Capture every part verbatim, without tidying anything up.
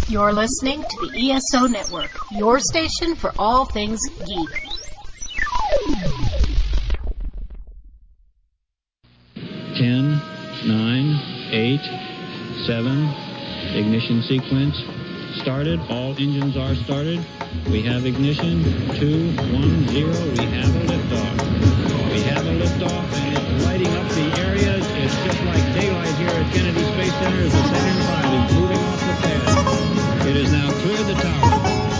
You're listening to the E S O Network, your station for all things geek. Ten, nine, eight, seven, ignition sequence started. All engines are started. We have ignition. Two, one, zero. We have a liftoff. We have a liftoff, and it's lighting up the areas. It's just like daylight here at Kennedy Space Center as the Saturn V is moving off the pad. It has now cleared the tower.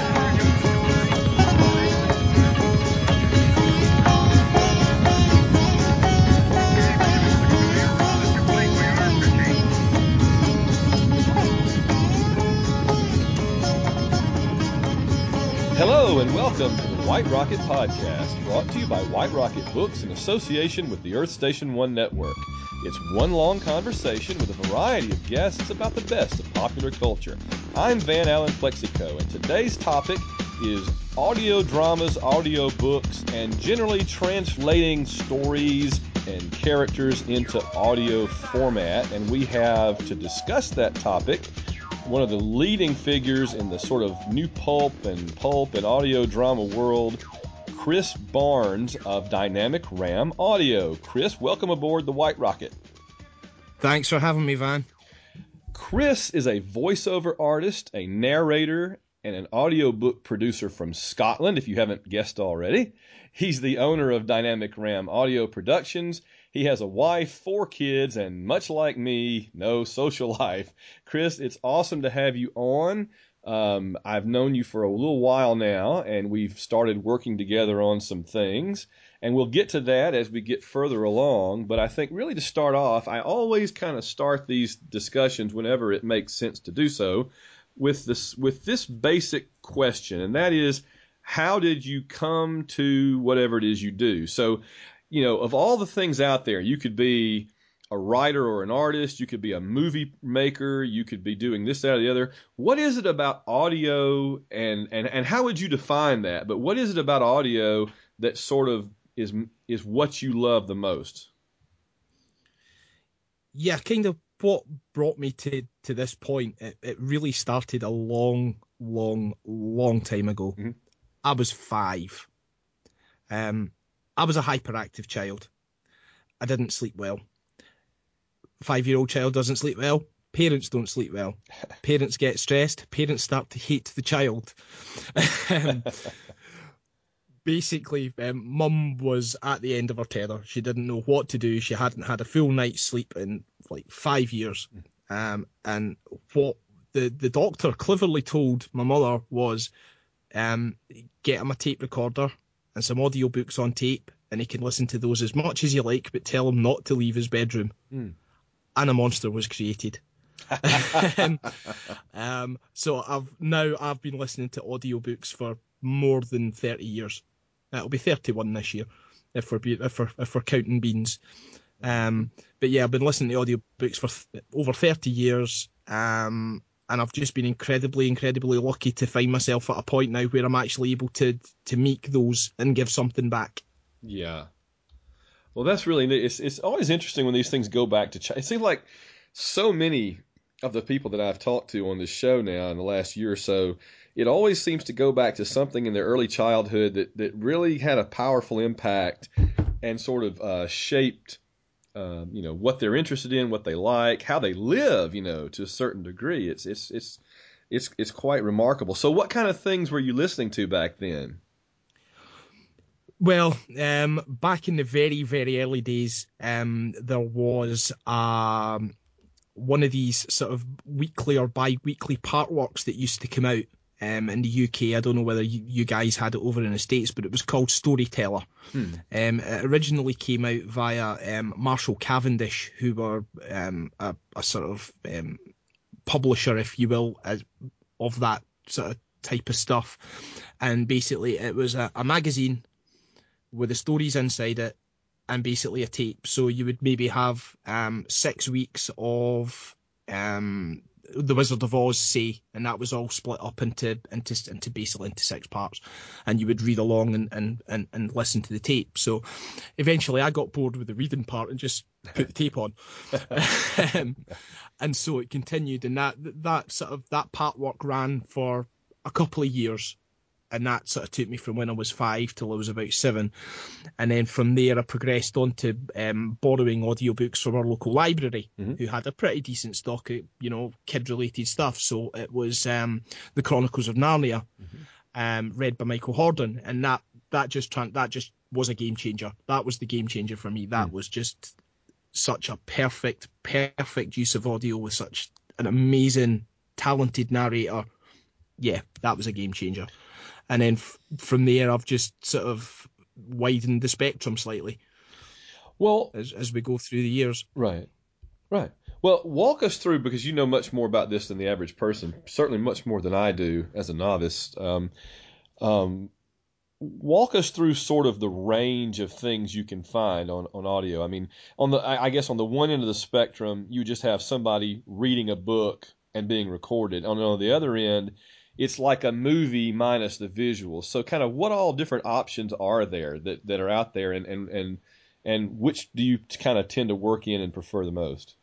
Hello and welcome to the White Rocket Podcast, brought to you by White Rocket Books in association with the Earth Station One Network. It's one long conversation with a variety of guests about the best of popular culture. I'm Van Allen Plexico, and today's topic is audio dramas, audio books, and generally translating stories and characters into audio format. And we have, to discuss that topic, one of the leading figures in the sort of new pulp and pulp and audio drama world, Chris Barnes of Dynamic Ram Audio. Chris, welcome aboard the White Rocket. Thanks for having me, Van. Chris is a voiceover artist, a narrator, and an audiobook producer from Scotland, if you haven't guessed already. He's the owner of Dynamic Ram Audio Productions. He has a wife, four kids, and much like me, no social life. Chris, it's awesome to have you on. Um, I've known you for a little while now, and we've started working together on some things. And we'll get to that as we get further along. But I think really to start off, I always kind of start these discussions whenever it makes sense to do so with this, with this basic question, and that is, how did you come to whatever it is you do? So, you know, of all the things out there, you could be a writer or an artist, you could be a movie maker, you could be doing this, that, or the other. What is it about audio, and, and, and how would you define that? But what is it about audio that sort of is is what you love the most? Yeah, kind of what brought me to, to this point, it, it really started a long, long, long time ago. Mm-hmm. I was five. Um, I was a hyperactive child. I didn't sleep well. Five-year-old child doesn't sleep well. Parents don't sleep well. Parents get stressed. Parents start to hate the child. um, basically, um, Mum was at the end of her tether. She didn't know what to do. She hadn't had a full night's sleep in like five years. Um, and what the, the doctor cleverly told my mother was, um, get him a tape recorder and some audiobooks on tape, and he can listen to those as much as you like, but tell him not to leave his bedroom. Mm. And a monster was created. um, um, so I've now I've been listening to audiobooks for more than thirty years. It'll be thirty-one this year, if we're if we're, if we're counting beans. Um, but yeah, I've been listening to audiobooks for th- over thirty years. Um, and I've just been incredibly, incredibly lucky to find myself at a point now where I'm actually able to to make those and give something back. Yeah. Well, that's really neat. It's, it's always interesting when these things go back to China. It seems like so many of the people that I've talked to on this show now in the last year or so, it always seems to go back to something in their early childhood that, that really had a powerful impact and sort of uh, shaped, um, you know, what they're interested in, what they like, how they live, you know, to a certain degree. It's it's it's it's it's quite remarkable. So, what kind of things were you listening to back then? Well, um, back in the very, very early days, um, there was um, one of these sort of weekly or bi-weekly part works that used to come out um, in the U K. I don't know whether you, you guys had it over in the States, but it was called Storyteller. Hmm. Um, it originally came out via um, Marshall Cavendish, who were um, a, a sort of um, publisher, if you will, as, of that sort of type of stuff. And basically it was a, a magazine with the stories inside it and basically a tape. So you would maybe have um, six weeks of um, The Wizard of Oz, say, and that was all split up into into into basically into six parts, and you would read along and and and, and listen to the tape. So eventually, I got bored with the reading part and just put the tape on, um, and so it continued, and that that sort of that part work ran for a couple of years. And that sort of took me from when I was five till I was about seven. And then from there, I progressed on to um, borrowing audiobooks from our local library, mm-hmm. who had a pretty decent stock of, you know, kid-related stuff. So it was um, The Chronicles of Narnia, mm-hmm. um, read by Michael Hordern. And that that just that just was a game changer. That was the game changer for me. That mm. was just such a perfect, perfect use of audio with such an amazing, talented narrator. Yeah, that was a game changer. And then f- from there, I've just sort of widened the spectrum slightly. Well, as as we go through the years. Right, right. Well, walk us through, because you know much more about this than the average person, certainly much more than I do as a novice. Um, um, walk us through sort of the range of things you can find on, on audio. I mean, on the I, I guess on the one end of the spectrum, you just have somebody reading a book and being recorded. On, on the other end, it's like a movie minus the visuals. So kind of what all different options are there that, that are out there, and, and, and, and which do you kind of tend to work in and prefer the most?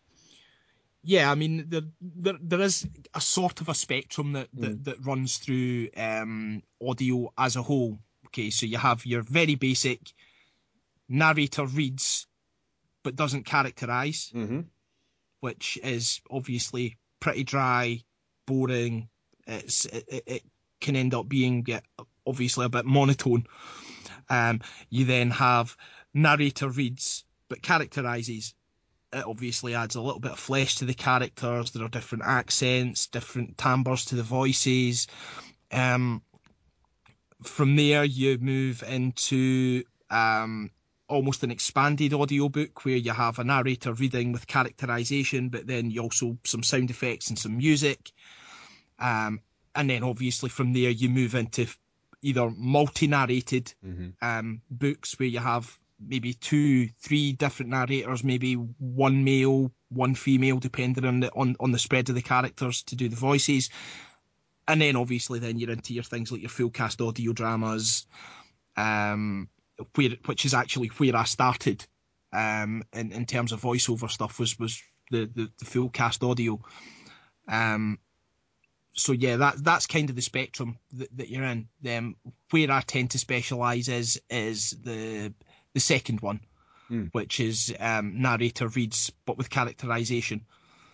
Yeah, I mean, there, there, there is a sort of a spectrum that, that, Mm. that runs through um, audio as a whole. Okay, so you have your very basic narrator reads but doesn't characterize, mm-hmm. which is obviously pretty dry, boring. It's, it, it can end up being obviously a bit monotone. Um, you then have narrator reads but characterizes. It obviously adds a little bit of flesh to the characters. There are different accents, different timbres to the voices. Um, from there, you move into um, almost an expanded audiobook where you have a narrator reading with characterization, but then you also some sound effects and some music. Um, and then obviously from there you move into either multi-narrated mm-hmm. um, books where you have maybe two, three different narrators, maybe one male, one female, depending on the on, on the spread of the characters to do the voices. And then obviously then you're into your things like your full cast audio dramas, um, where which is actually where I started um, in, in terms of voiceover stuff was was the, the, the full cast audio. Um, So yeah, that that's kind of the spectrum that, that you're in. Um, where I tend to specialise is is the the second one, mm. which is um, narrator reads but with characterisation.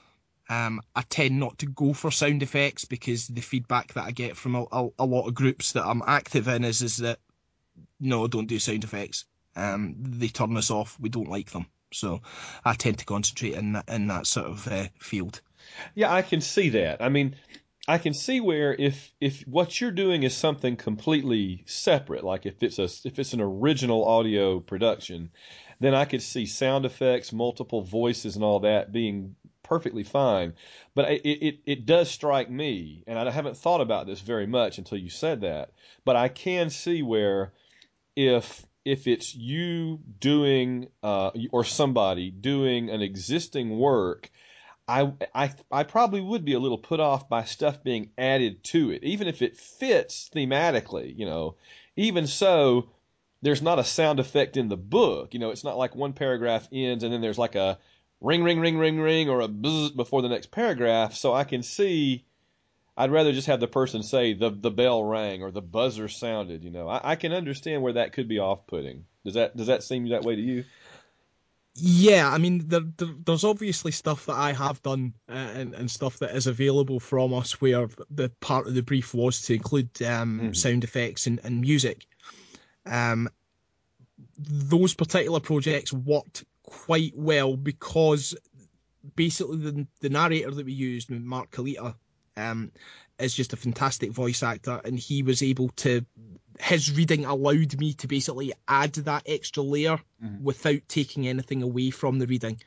Um, I tend not to go for sound effects because the feedback that I get from a, a, a lot of groups that I'm active in is is that no, don't do sound effects. Um, they turn us off. We don't like them. So I tend to concentrate in that, in that sort of uh, field. Yeah, I can see that. I mean, I can see where if if what you're doing is something completely separate, like if it's a if it's an original audio production, then I could see sound effects, multiple voices, and all that being perfectly fine. But it it it does strike me, and I haven't thought about this very much until you said that, but I can see where if if it's you doing uh, or somebody doing an existing work, I, I I probably would be a little put off by stuff being added to it, even if it fits thematically, you know. Even so, there's not a sound effect in the book. You know, it's not like one paragraph ends and then there's like a ring, ring, ring, ring, ring, or a buzz before the next paragraph. So I can see, I'd rather just have the person say the the bell rang or the buzzer sounded, you know. I, I can understand where that could be off-putting. Does that does that seem that way to you? Yeah, I mean, there, there, there's obviously stuff that I have done uh, and, and stuff that is available from us where the part of the brief was to include um, mm-hmm. sound effects and, and music. Um, those particular projects worked quite well because basically the, the narrator that we used, Mark Kalita, um, is just a fantastic voice actor, and he was able to, his reading allowed me to basically add that extra layer mm-hmm. without taking anything away from the reading.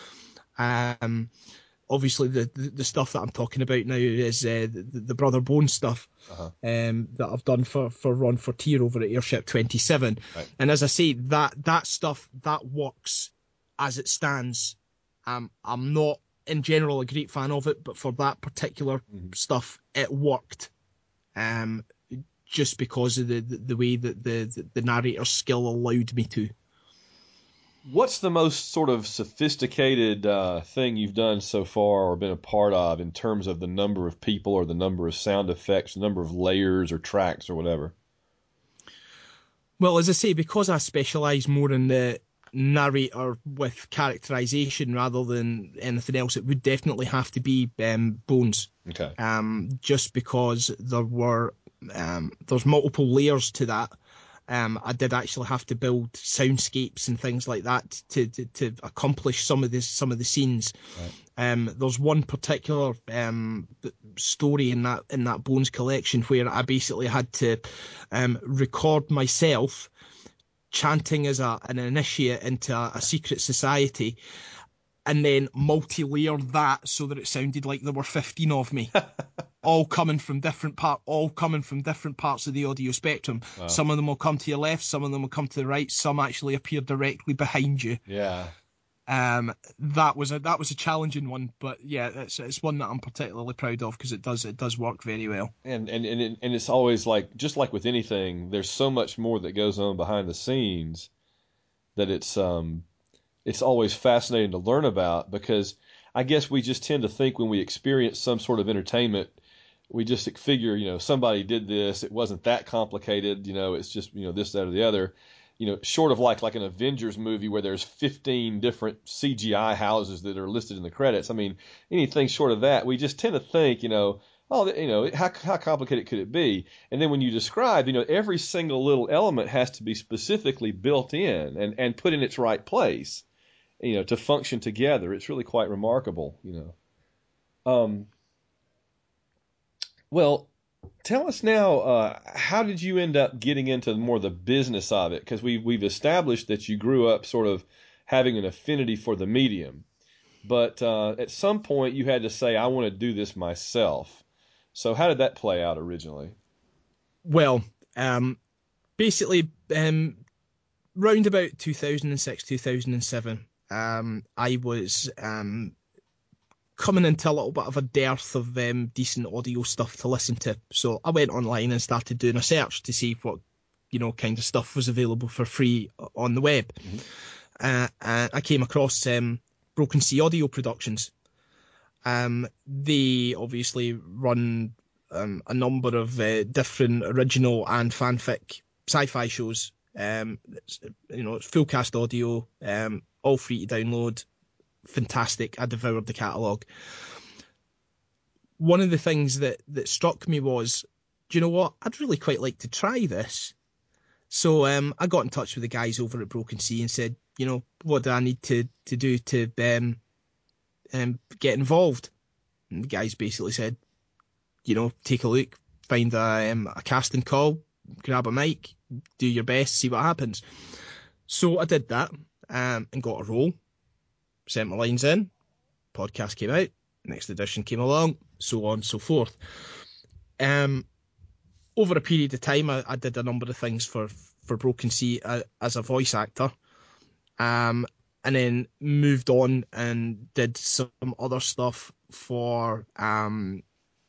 Um, obviously the, the, the stuff that I'm talking about now is uh, the, the Brother Bone stuff uh-huh. um, that I've done for, for Ron Fortier over at Airship twenty-seven. Right. And as I say, that, that stuff, that works as it stands. Um, I'm not in general a great fan of it, but for that particular Mhm. stuff, it worked. Um, just because of the, the, the way that the, the, the narrator's skill allowed me to. What's the most sort of sophisticated uh, thing you've done so far or been a part of in terms of the number of people or the number of sound effects, the number of layers or tracks or whatever? Well, as I say, because I specialise more in the narrator with characterisation rather than anything else, it would definitely have to be um, Bones. Okay. Um, just because there were um, there's multiple layers to that. Um, I did actually have to build soundscapes and things like that to to, to accomplish some of this some of the scenes. Right. Um, there's one particular um, story in that in that Bones collection where I basically had to um, record myself chanting as a, an initiate into a, a secret society, and then multi-layer that so that it sounded like there were fifteen of me, all coming from different part, all coming from different parts of the audio spectrum. Wow. Some of them will come to your left, some of them will come to the right, some actually appear directly behind you. Yeah. Um, that was a that was a challenging one, but yeah, it's it's one that I'm particularly proud of because it does it does work very well. And and and it, and it's always like, just like with anything, there's so much more that goes on behind the scenes that it's um it's always fascinating to learn about, because I guess we just tend to think when we experience some sort of entertainment, we just figure, you know, somebody did this, it wasn't that complicated, you know, it's just, you know, this, that, or the other. You know, short of like like an Avengers movie where there's fifteen different C G I houses that are listed in the credits. I mean, anything short of that, we just tend to think, you know, oh, you know, how how complicated could it be? And then when you describe, you know, every single little element has to be specifically built in and, and put in its right place, you know, to function together. It's really quite remarkable, you know. Um, well, tell us now, uh, how did you end up getting into more the business of it? Because we, we've established that you grew up sort of having an affinity for the medium. But uh, at some point you had to say, I want to do this myself. So how did that play out originally? Well, um, basically, um, round about two thousand six, two thousand seven, um, I was um, coming into a little bit of a dearth of um, decent audio stuff to listen to. So I went online and started doing a search to see what, you know, kind of stuff was available for free on the web. Mm-hmm. Uh, and I came across um, Broken Sea Audio Productions. Um, they obviously run um, a number of uh, different original and fanfic sci-fi shows. Um, it's, you know, it's full cast audio, um, all free to download. Fantastic. I devoured the catalogue. One of the things that, that struck me was, do you know what? I'd really quite like to try this. So um, I got in touch with the guys over at Broken Sea and said, you know, what do I need to, to do to um, um, get involved? And the guys basically said, you know, take a look, find a, um, a casting call, grab a mic, do your best, see what happens. So I did that um, and got a role. Sent my lines in, podcast came out, next edition came along, so on and so forth. Um, over a period of time, I, I did a number of things for, for Broken Sea uh, as a voice actor, um, and then moved on and did some other stuff for um,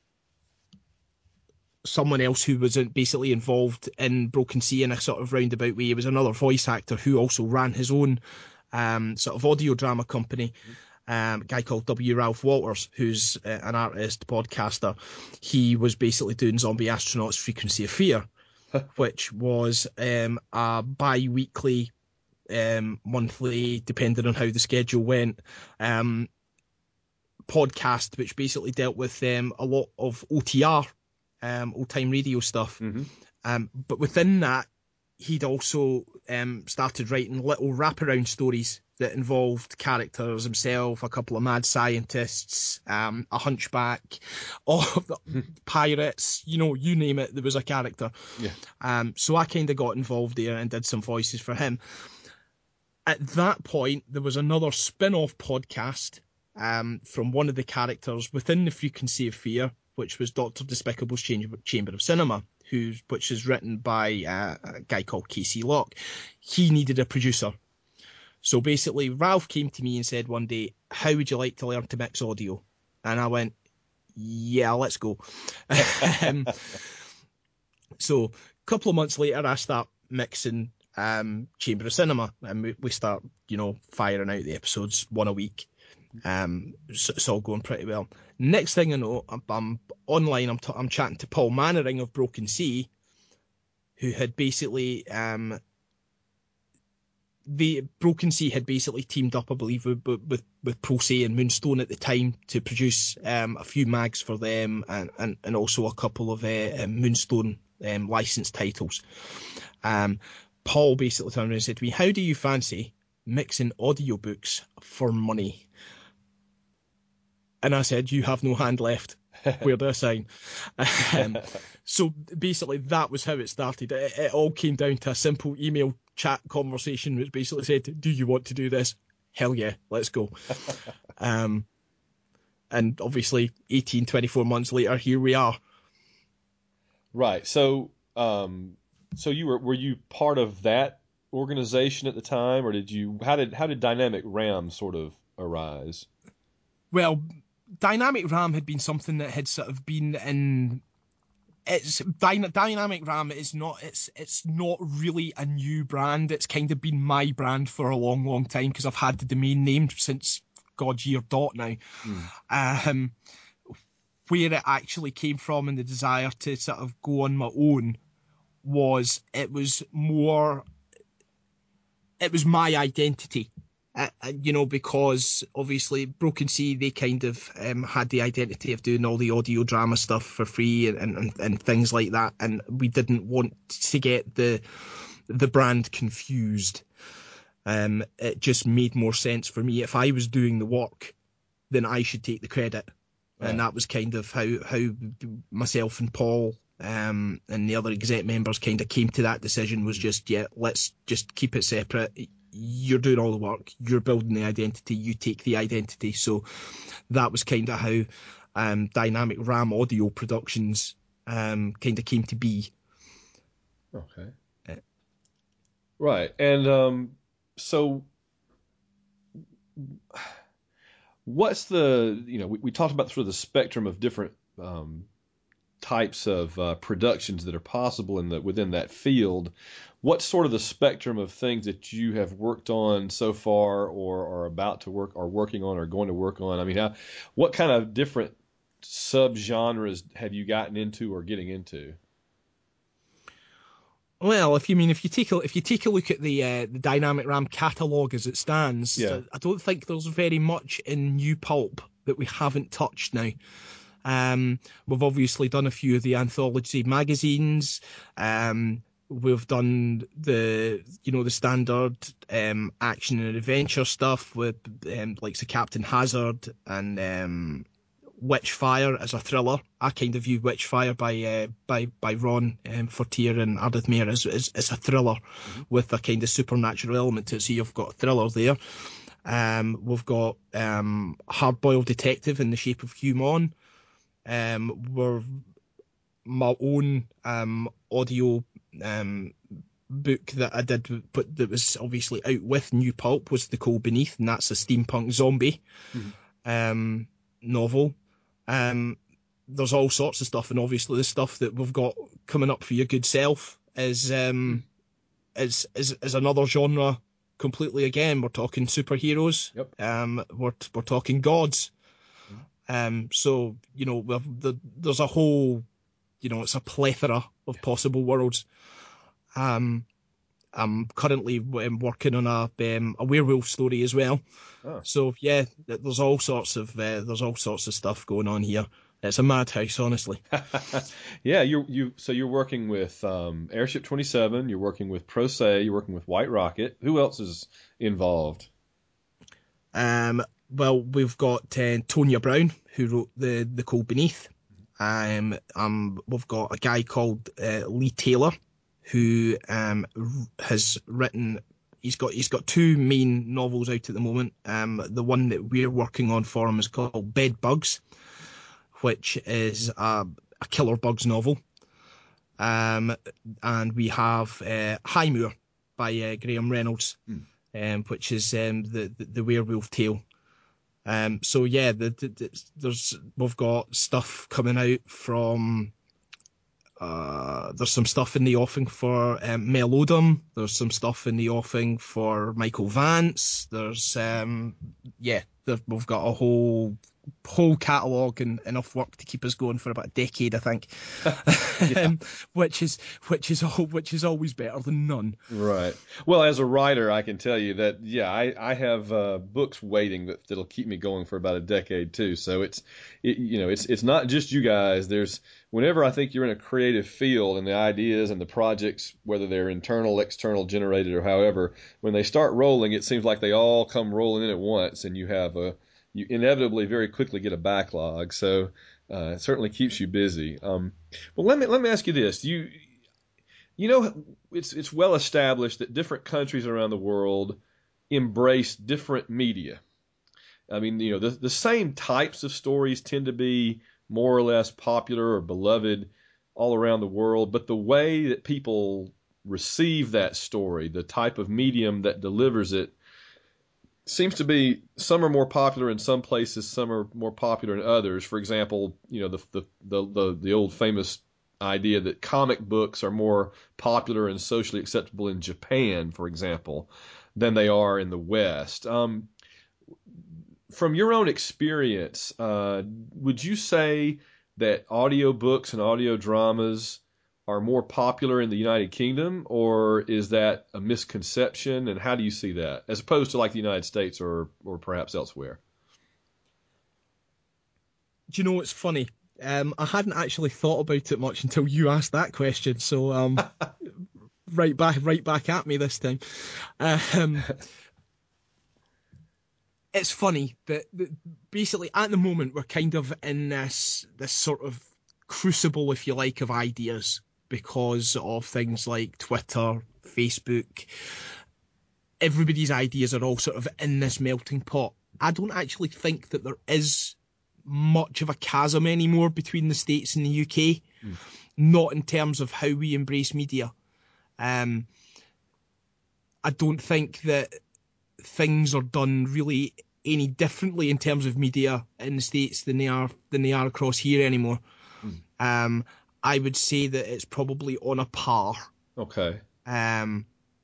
someone else who was basically involved in Broken Sea in a sort of roundabout way. He was another voice actor who also ran his own um, sort of audio drama company. Um, a guy called W. Ralph Walters, who's uh, an artist, podcaster. He was basically doing Zombie Astronauts Frequency of Fear, which was um, a bi-weekly, um, monthly, depending on how the schedule went, um, podcast, which basically dealt with um, a lot of O T R, um, old-time radio stuff. Mm-hmm. Um, but within that, he'd also um, started writing little wraparound stories that involved characters himself, a couple of mad scientists, um, a hunchback, all of the pirates, you know, you name it, there was a character. Yeah. Um, so I kind of got involved there and did some voices for him. At that point, there was another spin-off podcast um, from one of the characters within the Frequency of Fear, which was Doctor Despicable's Chamber of Cinema, who's, which is written by uh, a guy called Casey Locke. He needed a producer. So basically, Ralph came to me and said one day, how would you like to learn to mix audio? And I went, yeah, let's go. um, so a couple of months later, I start mixing um, Chamber of Cinema, and we, we start, you know, firing out the episodes one a week. Um, so it's all going pretty well. Next thing I know, I'm, I'm online, I'm, t- I'm chatting to Paul Mannering of Broken Sea, who had basically... Um, the Broken Sea had basically teamed up, I believe, with with, with Pro Se and Moonstone at the time to produce um, a few mags for them, and, and, and also a couple of uh, um, Moonstone um, licensed titles. Um, Paul basically turned around and said to me, how do you fancy mixing audiobooks for money? And I said, you have no hand left. Where do I sign? um, so basically that was how it started. It, it all came down to a simple email chat conversation which basically said, do you want to do this? Hell yeah, let's go. um, and obviously eighteen, twenty-four months later, here we are. Right. So, um, so you were, were you part of that organization at the time, or did you, how did, how did Dynamic RAM sort of arise? Well, Dynamic RAM had been something that had sort of been in... It's Dyna, Dynamic RAM is not it's it's not really a new brand. It's kind of been my brand for a long, long time because I've had the domain name since God year dot now. Mm. Um, where it actually came from and the desire to sort of go on my own was it was more it was my identity. Uh, you know, because obviously Broken Sea, they kind of um, had the identity of doing all the audio drama stuff for free and, and, and things like that. And we didn't want to get the the brand confused. Um, it just made more sense for me. If I was doing the work, then I should take the credit. Right. And that was kind of how, how myself and Paul um, and the other exec members kind of came to that decision, was just, yeah, let's just keep it separate. You're doing all the work, you're building the identity, you take the identity. So that was kind of how um, Dynamic RAM Audio Productions um, kind of came to be. Okay. Uh, right. And um, so what's the, you know, we, we talked about sort of the spectrum of different um, types of uh, productions that are possible in the within that field. What's sort of the spectrum of things that you have worked on so far, or are about to work, or working on, or going to work on? I mean, how, what kind of different subgenres have you gotten into or getting into? Well, if you mean if you take a if you take a look at the uh, the Dynamic RAM catalogue as it stands, yeah. I don't think there's very much in new pulp that we haven't touched now. Um, we've obviously done a few of the anthology magazines. Um, we've done the, you know, the standard um, action and adventure stuff with um, like the Captain Hazard and um, Witchfire as a thriller. I kind of view Witchfire by uh, by by Ron um, Fortier and Ardith Mayer as, as as a thriller mm-hmm. with a kind of supernatural element to it. So you've got a thriller there. Um, we've got um, Hard-Boiled Detective in the Shape of Hugh Mon. Um, we're my own um, audio um, book that I did, but that was obviously out with New Pulp, was The Cold Beneath, and that's a steampunk zombie mm-hmm. um, novel. Um, there's all sorts of stuff, and obviously the stuff that we've got coming up for your good self is um, mm. is, is is another genre completely. Again, we're talking superheroes. Yep. Um, we're we're talking gods. Um, so, you know, the, there's a whole, you know, it's a plethora of possible worlds. Um, I'm currently working on a um, a werewolf story as well. Oh. So yeah, there's all sorts of uh, there's all sorts of stuff going on here. It's a madhouse, honestly. Yeah, you you so you're working with um, Airship twenty-seven. You're working with Pro Se. You're working with White Rocket. Who else is involved? Um. Well, we've got uh, Tonya Brown, who wrote the the Cold Beneath. Um, um, we've got a guy called uh, Lee Taylor, who um has written. He's got he's got two main novels out at the moment. Um, the one that we're working on for him is called Bed Bugs, which is a, a killer bugs novel. Um, and we have uh, Highmoor by uh, Graham Reynolds. Hmm. um, which is um, the, the the Werewolf Tale. Um, so yeah, the, the, the, there's we've got stuff coming out from. Uh, there's some stuff in the offing for um, Mel Odom. There's some stuff in the offing for Michael Vance. There's um, yeah, there, we've got a whole whole catalogue and enough work to keep us going for about a decade, I think. Yeah. um, which is which is all which is always better than none. Right. Well, as a writer, I can tell you that, yeah, I, I have uh, books waiting that, that'll keep me going for about a decade too. So it's, it, you know, it's it's not just you guys. There's whenever I think you're in a creative field and the ideas and the projects, whether they're internal, external, generated, or however, when they start rolling, it seems like they all come rolling in at once, and you have a you inevitably very quickly get a backlog. So uh, it certainly keeps you busy. Um, well, let me let me ask you this: you you know, it's it's well established that different countries around the world embrace different media. I mean, you know, the the same types of stories tend to be more or less popular or beloved all around the world, but the way that people receive that story, the type of medium that delivers it, seems to be some are more popular in some places, some are more popular in others. For example, you know, the the the the, the old famous idea that comic books are more popular and socially acceptable in Japan, for example, than they are in the West. Um, from your own experience, uh, would you say that audiobooks and audio dramas are more popular in the United Kingdom, or is that a misconception? And how do you see that, as opposed to like the United States or or perhaps elsewhere? Do you know what's funny? Um, I hadn't actually thought about it much until you asked that question. So um, right back, right back at me this time. Um, it's funny that, that basically at the moment we're kind of in this this sort of crucible, if you like, of ideas because of things like Twitter, Facebook. Everybody's ideas are all sort of in this melting pot. I don't actually think that there is much of a chasm anymore between the States and the U K, mm. not in terms of how we embrace media. Um, I don't think that things are done really any differently in terms of media in the States than they are than they are across here anymore. Mm. Um, I would say that it's probably on a par. Okay. Um,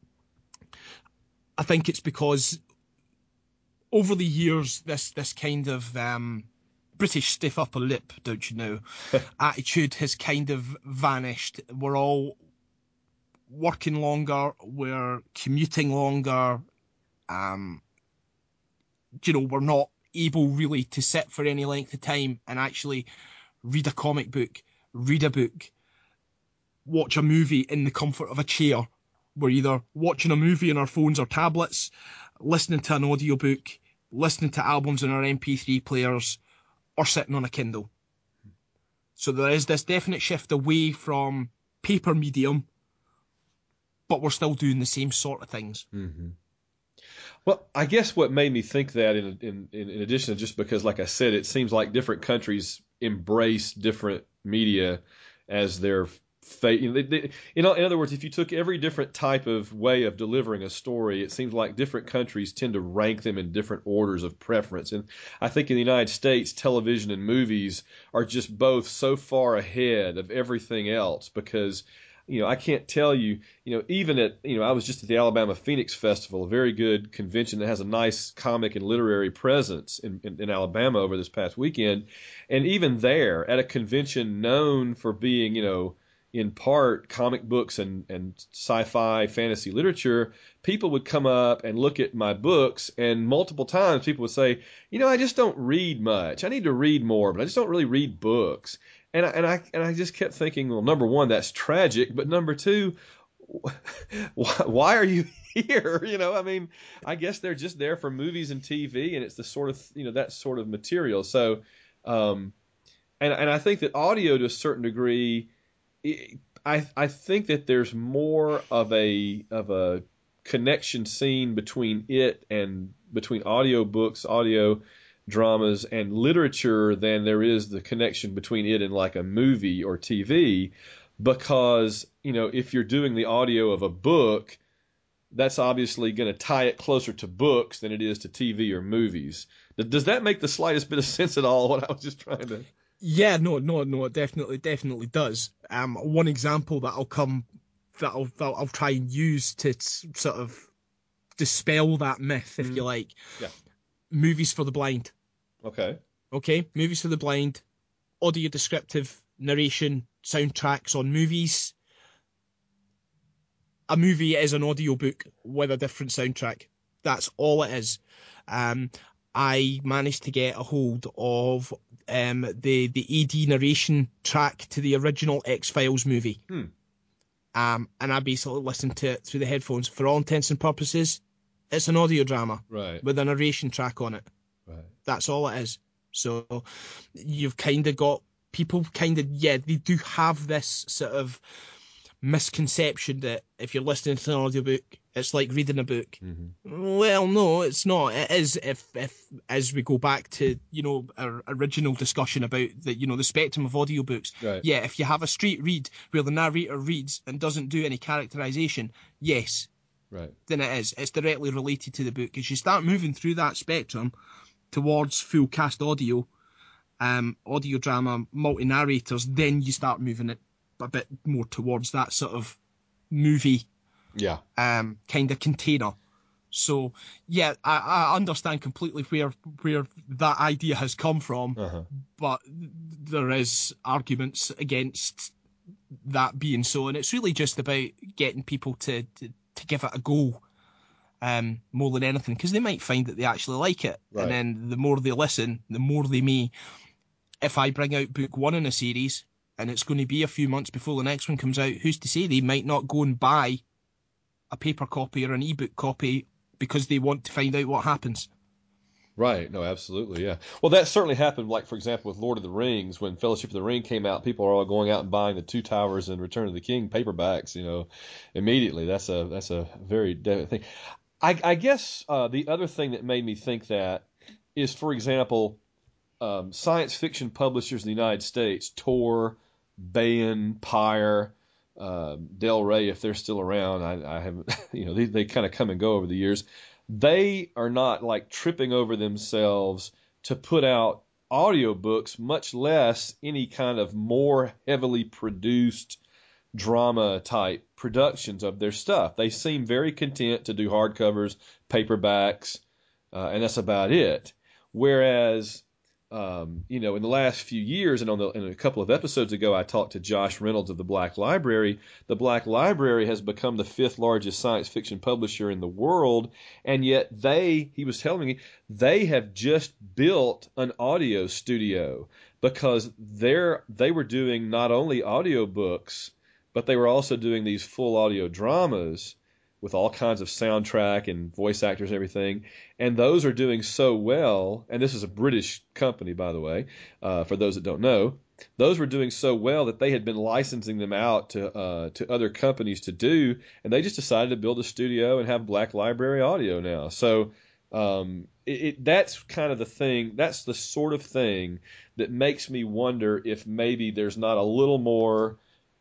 I think it's because over the years, this this kind of um, British stiff upper lip, don't you know, attitude has kind of vanished. We're all working longer, we're commuting longer, um, you know, we're not able really to sit for any length of time and actually read a comic book, read a book, watch a movie in the comfort of a chair. We're either watching a movie on our phones or tablets, listening to an audiobook, listening to albums on our M P three players, or sitting on a Kindle. So there is this definite shift away from paper medium, but we're still doing the same sort of things. Mm-hmm. Well, I guess what made me think that, in, in in addition to just because, like I said, it seems like different countries embrace different media as their fate. You know, they, they, in, in other words, if you took every different type of way of delivering a story, it seems like different countries tend to rank them in different orders of preference. And I think in the United States, television and movies are just both so far ahead of everything else because, you know, I can't tell you, you know, even at, you know, I was just at the Alabama Phoenix Festival, a very good convention that has a nice comic and literary presence in, in, in Alabama over this past weekend. And even there, at a convention known for being, you know, in part comic books and, and sci-fi fantasy literature, people would come up and look at my books, and multiple times people would say, you know, I just don't read much. I need to read more, but I just don't really read books. And I, and I and I just kept thinking, well, number one, that's tragic, but number two, why, why are you here? You know, I mean, I guess they're just there for movies and T V, and it's the sort of, you know, that sort of material. So, um, and and I think that audio, to a certain degree, I I think that there's more of a of a connection seen between it and between audio books, audio dramas, and literature than there is the connection between it and like a movie or T V, because, you know, if you're doing the audio of a book, that's obviously going to tie it closer to books than it is to T V or movies. Does that make the slightest bit of sense at all? What I was just trying to. Yeah, no, no, no, it definitely, definitely does. Um, one example that I'll come, that I'll, that I'll try and use to s- sort of dispel that myth, if you like. Yeah. Movies for the blind. Okay. Okay, movies for the blind, audio descriptive narration, soundtracks on movies. A movie is an audiobook with a different soundtrack. That's all it is. Um, I managed to get a hold of um, the the A D narration track to the original X-Files movie. Hmm. Um, and I basically listened to it through the headphones. For all intents and purposes, it's an audio drama Right. with a narration track on it. Right. That's all it is. So you've kind of got people kind of, yeah, they do have this sort of misconception that if you're listening to an audiobook, it's like reading a book. Mm-hmm. Well, no, it's not. It is if, if as we go back to, you know, our original discussion about the, you know, the spectrum of audiobooks. Right. Yeah, if you have a straight read where the narrator reads and doesn't do any characterization, yes, Right. then it is. It's directly related to the book. As you start moving through that spectrum towards full cast audio, um, audio drama, multi narrators, then you start moving it a bit more towards that sort of movie Yeah. um, kind of container. So yeah, I, I understand completely where where that idea has come from, Uh-huh. but there is arguments against that being so, and it's really just about getting people to to, to give it a go. Um, more than anything, because they might find that they actually like it, Right. and then the more they listen, the more they may. If I bring out book one in a series and it's going to be a few months before the next one comes out, who's to say they might not go and buy a paper copy or an ebook copy because they want to find out what happens? Right. No, absolutely. Yeah. Well, that certainly happened, like, for example, with Lord of the Rings. When Fellowship of the Ring came out, people are all going out and buying the Two Towers and Return of the King paperbacks, you know, immediately. That's a that's a very definite thing. I, I guess uh, the other thing that made me think that is, for example, um, science fiction publishers in the United States, Tor, Baen, Pyre, uh, Del Rey, if they're still around. I, I haven't, you know, they, they kind of come and go over the years. They are not like tripping over themselves to put out audiobooks, much less any kind of more heavily produced drama type productions of their stuff. They seem very content to do hardcovers, paperbacks, uh, and that's about it. Whereas, um, you know, in the last few years, and on the, in a couple of episodes ago, I talked to Josh Reynolds of the Black Library. The Black Library has become the fifth largest science fiction publisher in the world, and yet they, he was telling me, they have just built an audio studio because they're they were doing not only audiobooks, but they were also doing these full audio dramas with all kinds of soundtrack and voice actors and everything. And those are doing so well. And this is a British company, by the way, uh, for those that don't know. Those were doing so well that they had been licensing them out to uh, to other companies to do. And they just decided to build a studio and have Black Library Audio now. So um, it, it, that's kind of the thing. That's the sort of thing that makes me wonder if maybe there's not a little more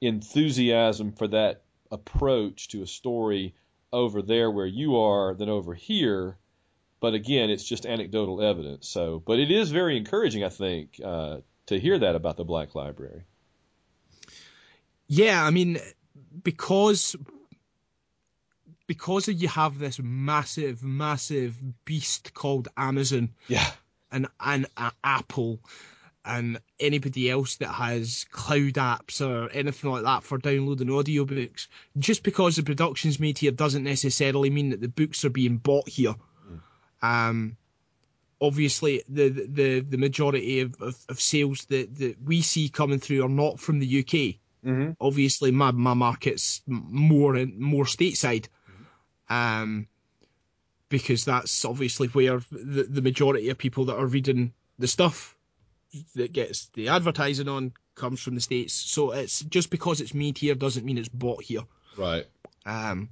enthusiasm for that approach to a story over there where you are than over here. But again, it's just anecdotal evidence. So, but it is very encouraging, I think, uh, to hear that about the Black Library. Yeah, I mean, because because you have this massive, massive beast called Amazon, Yeah, and and uh, Apple, and anybody else that has cloud apps or anything like that for downloading audiobooks, just because the production's made here doesn't necessarily mean that the books are being bought here. Mm. Um, obviously, the the the majority of, of, of sales that, that we see coming through are not from the U K. Mm-hmm. Obviously, my, my market's more more stateside. Um, because that's obviously where the, the majority of people that are reading the stuff that gets the advertising on comes from the States. So it's just because it's made here doesn't mean it's bought here. Right. Um,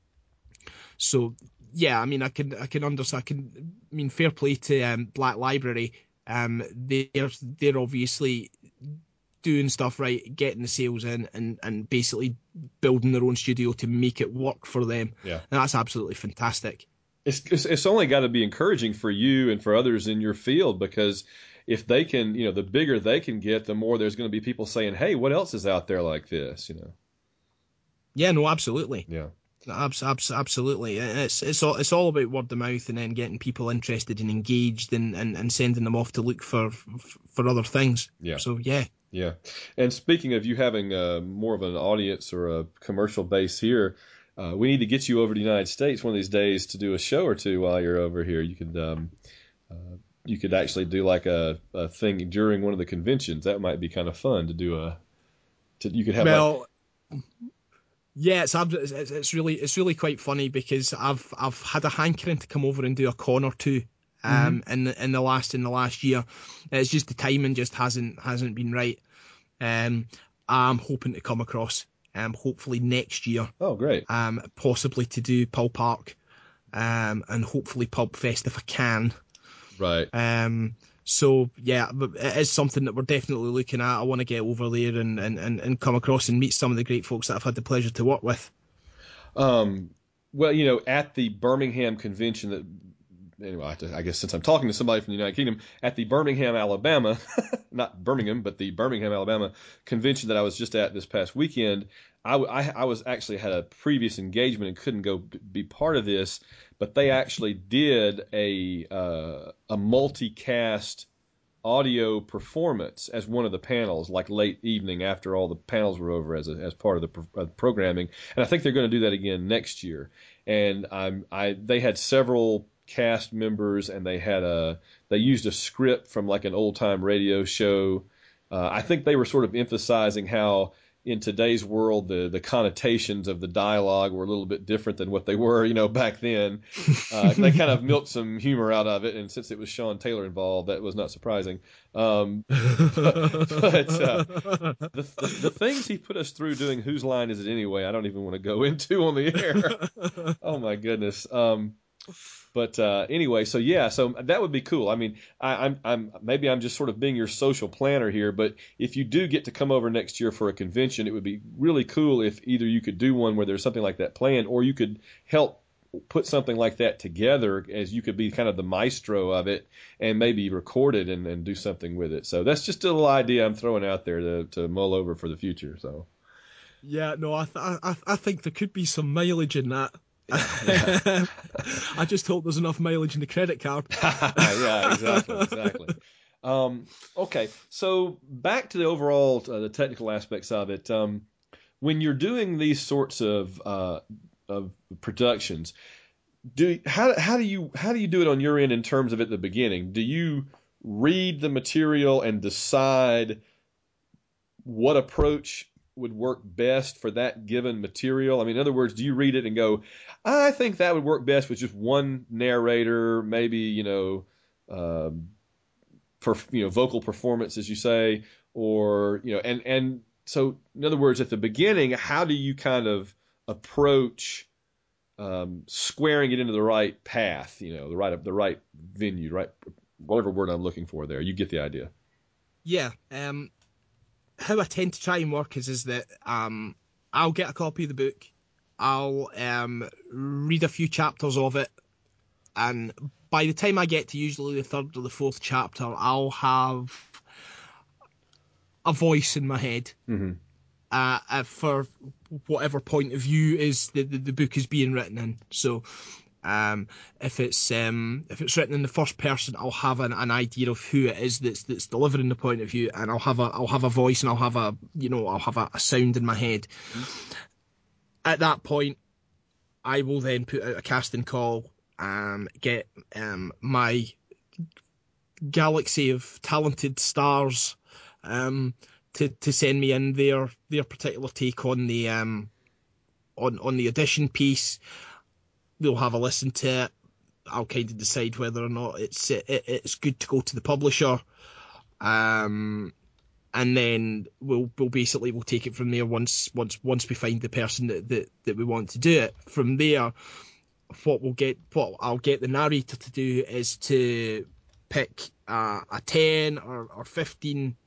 so yeah, I mean, I can I can understand. I can I mean, fair play to um, Black Library. Um, they're they're obviously doing stuff right, getting the sales in, and, and basically building their own studio to make it work for them. Yeah. And that's absolutely fantastic. It's, it's, it's only got to be encouraging for you and for others in your field, because if they can, you know, the bigger they can get, the more there's going to be people saying, hey, what else is out there like this, you know? Yeah, no, absolutely. Yeah. Abs- abs- absolutely. It's it's all it's all about word of mouth, and then getting people interested and engaged, and, and, and sending them off to look for for other things. Yeah. So yeah. Yeah. And speaking of you having uh, more of an audience or a commercial base here, uh, we need to get you over to the United States one of these days to do a show or two while you're over here. You could um, uh, you could actually do like a, a thing during one of the conventions. That might be kind of fun to do a. To, you could have well. Like, Yeah, it's, it's it's really it's really quite funny, because I've I've had a hankering to come over and do a con or two um mm-hmm. in the in the last in the last year. It's just the timing just hasn't hasn't been right. Um, I'm hoping to come across um hopefully next year. Oh, great. Um, possibly to do Pulp Park, um, and hopefully Pulp Fest if I can. Right. Um. So, yeah, it is something that we're definitely looking at. I want to get over there and, and, and come across and meet some of the great folks that I've had the pleasure to work with. Um, well, you know, at the Birmingham convention that, anyway, I guess since I'm talking to somebody from the United Kingdom, at the Birmingham, Alabama, not Birmingham, but the Birmingham, Alabama convention that I was just at this past weekend, I, I, I was actually had a previous engagement and couldn't go be part of this, but they actually did a uh, a multicast audio performance as one of the panels, like late evening after all the panels were over, as a, as part of the pro- uh, programming. And I think they're going to do that again next year. And I'm I they had several cast members, and they had a they used a script from like an old time radio show. Uh, I think they were sort of emphasizing how in today's world, the, the connotations of the dialogue were a little bit different than what they were, you know, back then. Uh, they kind of milked some humor out of it, and since it was Sean Taylor involved, that was not surprising. Um, but but uh, the, the the things he put us through doing Whose Line Is It Anyway, I don't even want to go into on the air. Oh my goodness. Um, But uh, anyway, so yeah, so that would be cool. I mean, I, I'm, I'm maybe I'm just sort of being your social planner here, but if you do get to come over next year for a convention, it would be really cool if either you could do one where there's something like that planned, or you could help put something like that together, as you could be kind of the maestro of it and maybe record it and, and do something with it. So that's just a little idea I'm throwing out there to, to mull over for the future. So yeah, no, I th- I I think there could be some mileage in that. Yeah. I just hope there's enough mileage in the credit card. Yeah, exactly, exactly. Um, okay, so back to the overall, uh, the technical aspects of it. Um, when you're doing these sorts of uh, of productions, do how how do you how do you do it on your end in terms of at the beginning? Do you read the material and decide what approach would work best for that given material? I mean, in other words, do you read it and go, I think that would work best with just one narrator, maybe, you know, um, for, you know, vocal performance, as you say, or, you know, and, and so in other words, at the beginning, how do you kind of approach um, squaring it into the right path, you know, the right, the right venue, right, whatever word I'm looking for there, you get the idea. Yeah. Um, how I tend to try and work is is that um, I'll get a copy of the book, I'll um, read a few chapters of it, and by the time I get to usually the third or the fourth chapter, I'll have a voice in my head Mm-hmm. uh, uh, for whatever point of view is the, the, the book is being written in. So um, if it's um, if it's written in the first person, I'll have an, an idea of who it is that's that's delivering the point of view, and I'll have a I'll have a voice, and I'll have a you know I'll have a, a sound in my head. Mm-hmm. At that point, I will then put out a casting call, um, get um, my galaxy of talented stars um, to to send me in their their particular take on the um, on on the audition piece. They'll have a listen to it. I'll kind of decide whether or not it's it, it's good to go to the publisher, um, and then we'll we'll basically we'll take it from there. Once once once we find the person that that, that we want to do it, from there, what we'll get what I'll get the narrator to do is to pick uh, a ten or, or fifteen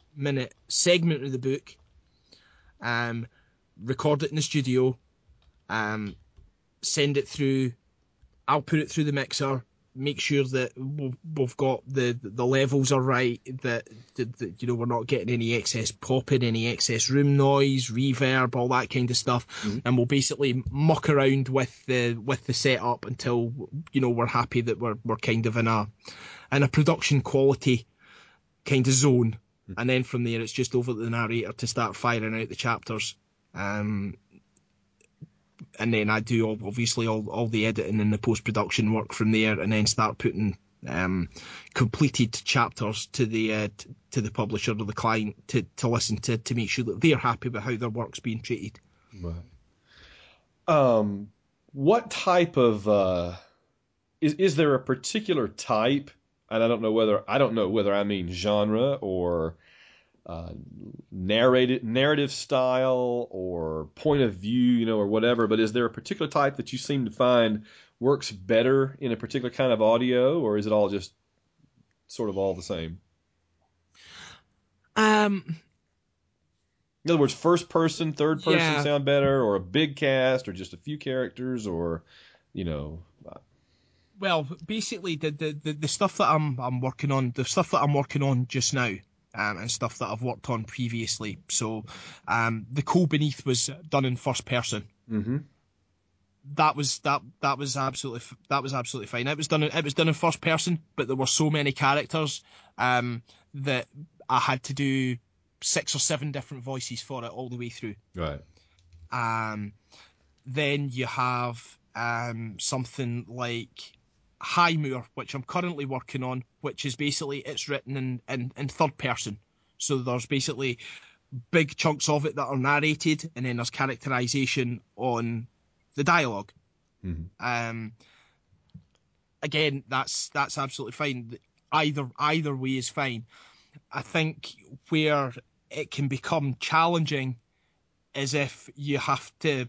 minute segment of the book, um, record it in the studio, um, send it through. I'll put it through the mixer, make sure that we've got the the levels are right, that, that, that you know we're not getting any excess popping, any excess room noise, reverb, all that kind of stuff, mm-hmm. and we'll basically muck around with the with the setup until you know we're happy that we're we're kind of in a in a production quality kind of zone, mm-hmm. and then from there it's just over to the narrator to start firing out the chapters. Um, And then I do all, obviously all, all the editing and the post-production work from there, and then start putting um, completed chapters to the uh, t- to the publisher or the client to, to listen to to make sure that they're happy with how their work's being treated. Right. Um, what type of uh, is is there a particular type? And I don't know whether I don't know whether I mean genre or Uh, narrated narrative style or point of view, you know, or whatever. But is there a particular type that you seem to find works better in a particular kind of audio, or is it all just sort of all the same? Um, in other words, first person, third person yeah. sound better, or a big cast, or just a few characters, or you know. Well, basically, the the the, the stuff that I'm I'm working on, the stuff that I'm working on just now. Um, and stuff that I've worked on previously. So, um, The Coal Beneath was done in first person. Mm-hmm. That was that that was absolutely that was absolutely fine. It was done it was done in first person, but there were so many characters um, that I had to do six or seven different voices for it all the way through. Right. Um, then you have um, something like Highmoor, which I'm currently working on, which is basically it's written in, in, in third person. So there's basically big chunks of it that are narrated, and then there's characterization on the dialogue. Mm-hmm. Um, again, that's that's absolutely fine. Either either way is fine. I think where it can become challenging is if you have to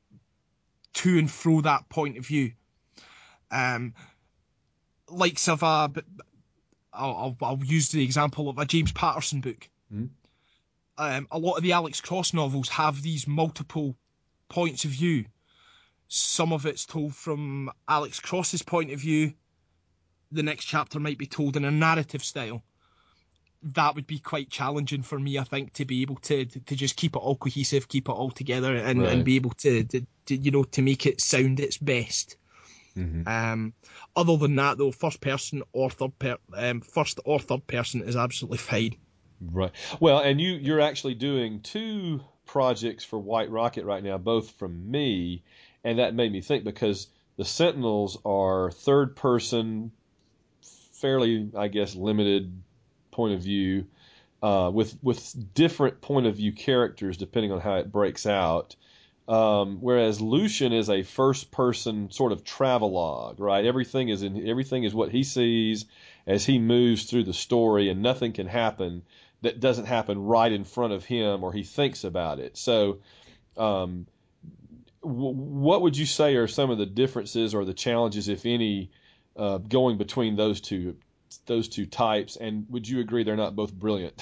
to and fro that point of view. Um, likes of a, I'll, I'll, I'll use the example of a James Patterson book. Mm-hmm. Um, a lot of the Alex Cross novels have these multiple points of view. Some of it's told from Alex Cross's point of view. The next chapter might be told in a narrative style. That would be quite challenging for me, I think, to be able to to, to just keep it all cohesive, keep it all together, and, right. and be able to, to, to, you know, to make it sound its best. Mm-hmm. Um, other than that, though, first person or third per, um, first or third person is absolutely fine. Right. Well, and you you're actually doing two projects for White Rocket right now, both from me, and that made me think because the Sentinels are third person, fairly, I guess, limited point of view, uh, with with different point of view characters depending on how it breaks out. Um, whereas Lucian is a first person sort of travelogue, right? Everything is in everything is what he sees as he moves through the story, and nothing can happen that doesn't happen right in front of him or he thinks about it. So, um, w- what would you say are some of the differences or the challenges, if any, uh, going between those two those two types? And would you agree they're not both brilliant?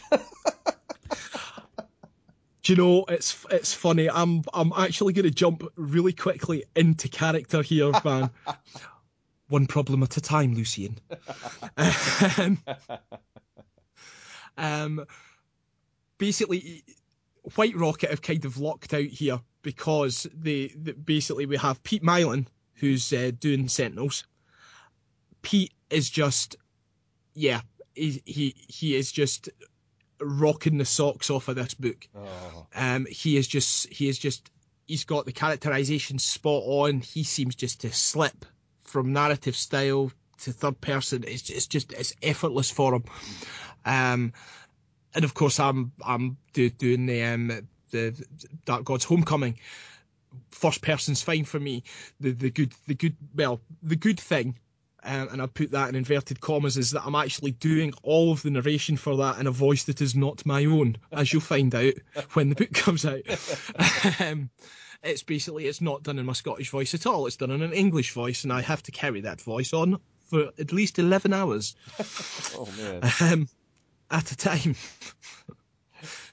Do you know, it's it's funny. I'm I'm actually going to jump really quickly into character here, man. One problem at a time, Lucian. um, um, basically, White Rocket have kind of locked out here because they, they basically we have Pete Mylan, who's uh, doing Sentinels. Pete is just, yeah, he he he is just rocking the socks off of this book. Oh. Um, he is just, he is just, he's got the characterization spot on. He seems just to slip from narrative style to third person. It's, it's just, it's effortless for him. Um, and of course, I'm, I'm do, doing the, um, the Dark God's Homecoming. First person's fine for me. The, the good, the good, well, the good thing. Um, and I put that in inverted commas, is that I'm actually doing all of the narration for that in a voice that is not my own, as you'll find out when the book comes out. um, it's basically, it's not done in my Scottish voice at all. It's done in an English voice, and I have to carry that voice on for at least eleven hours Oh, man. um, at a time.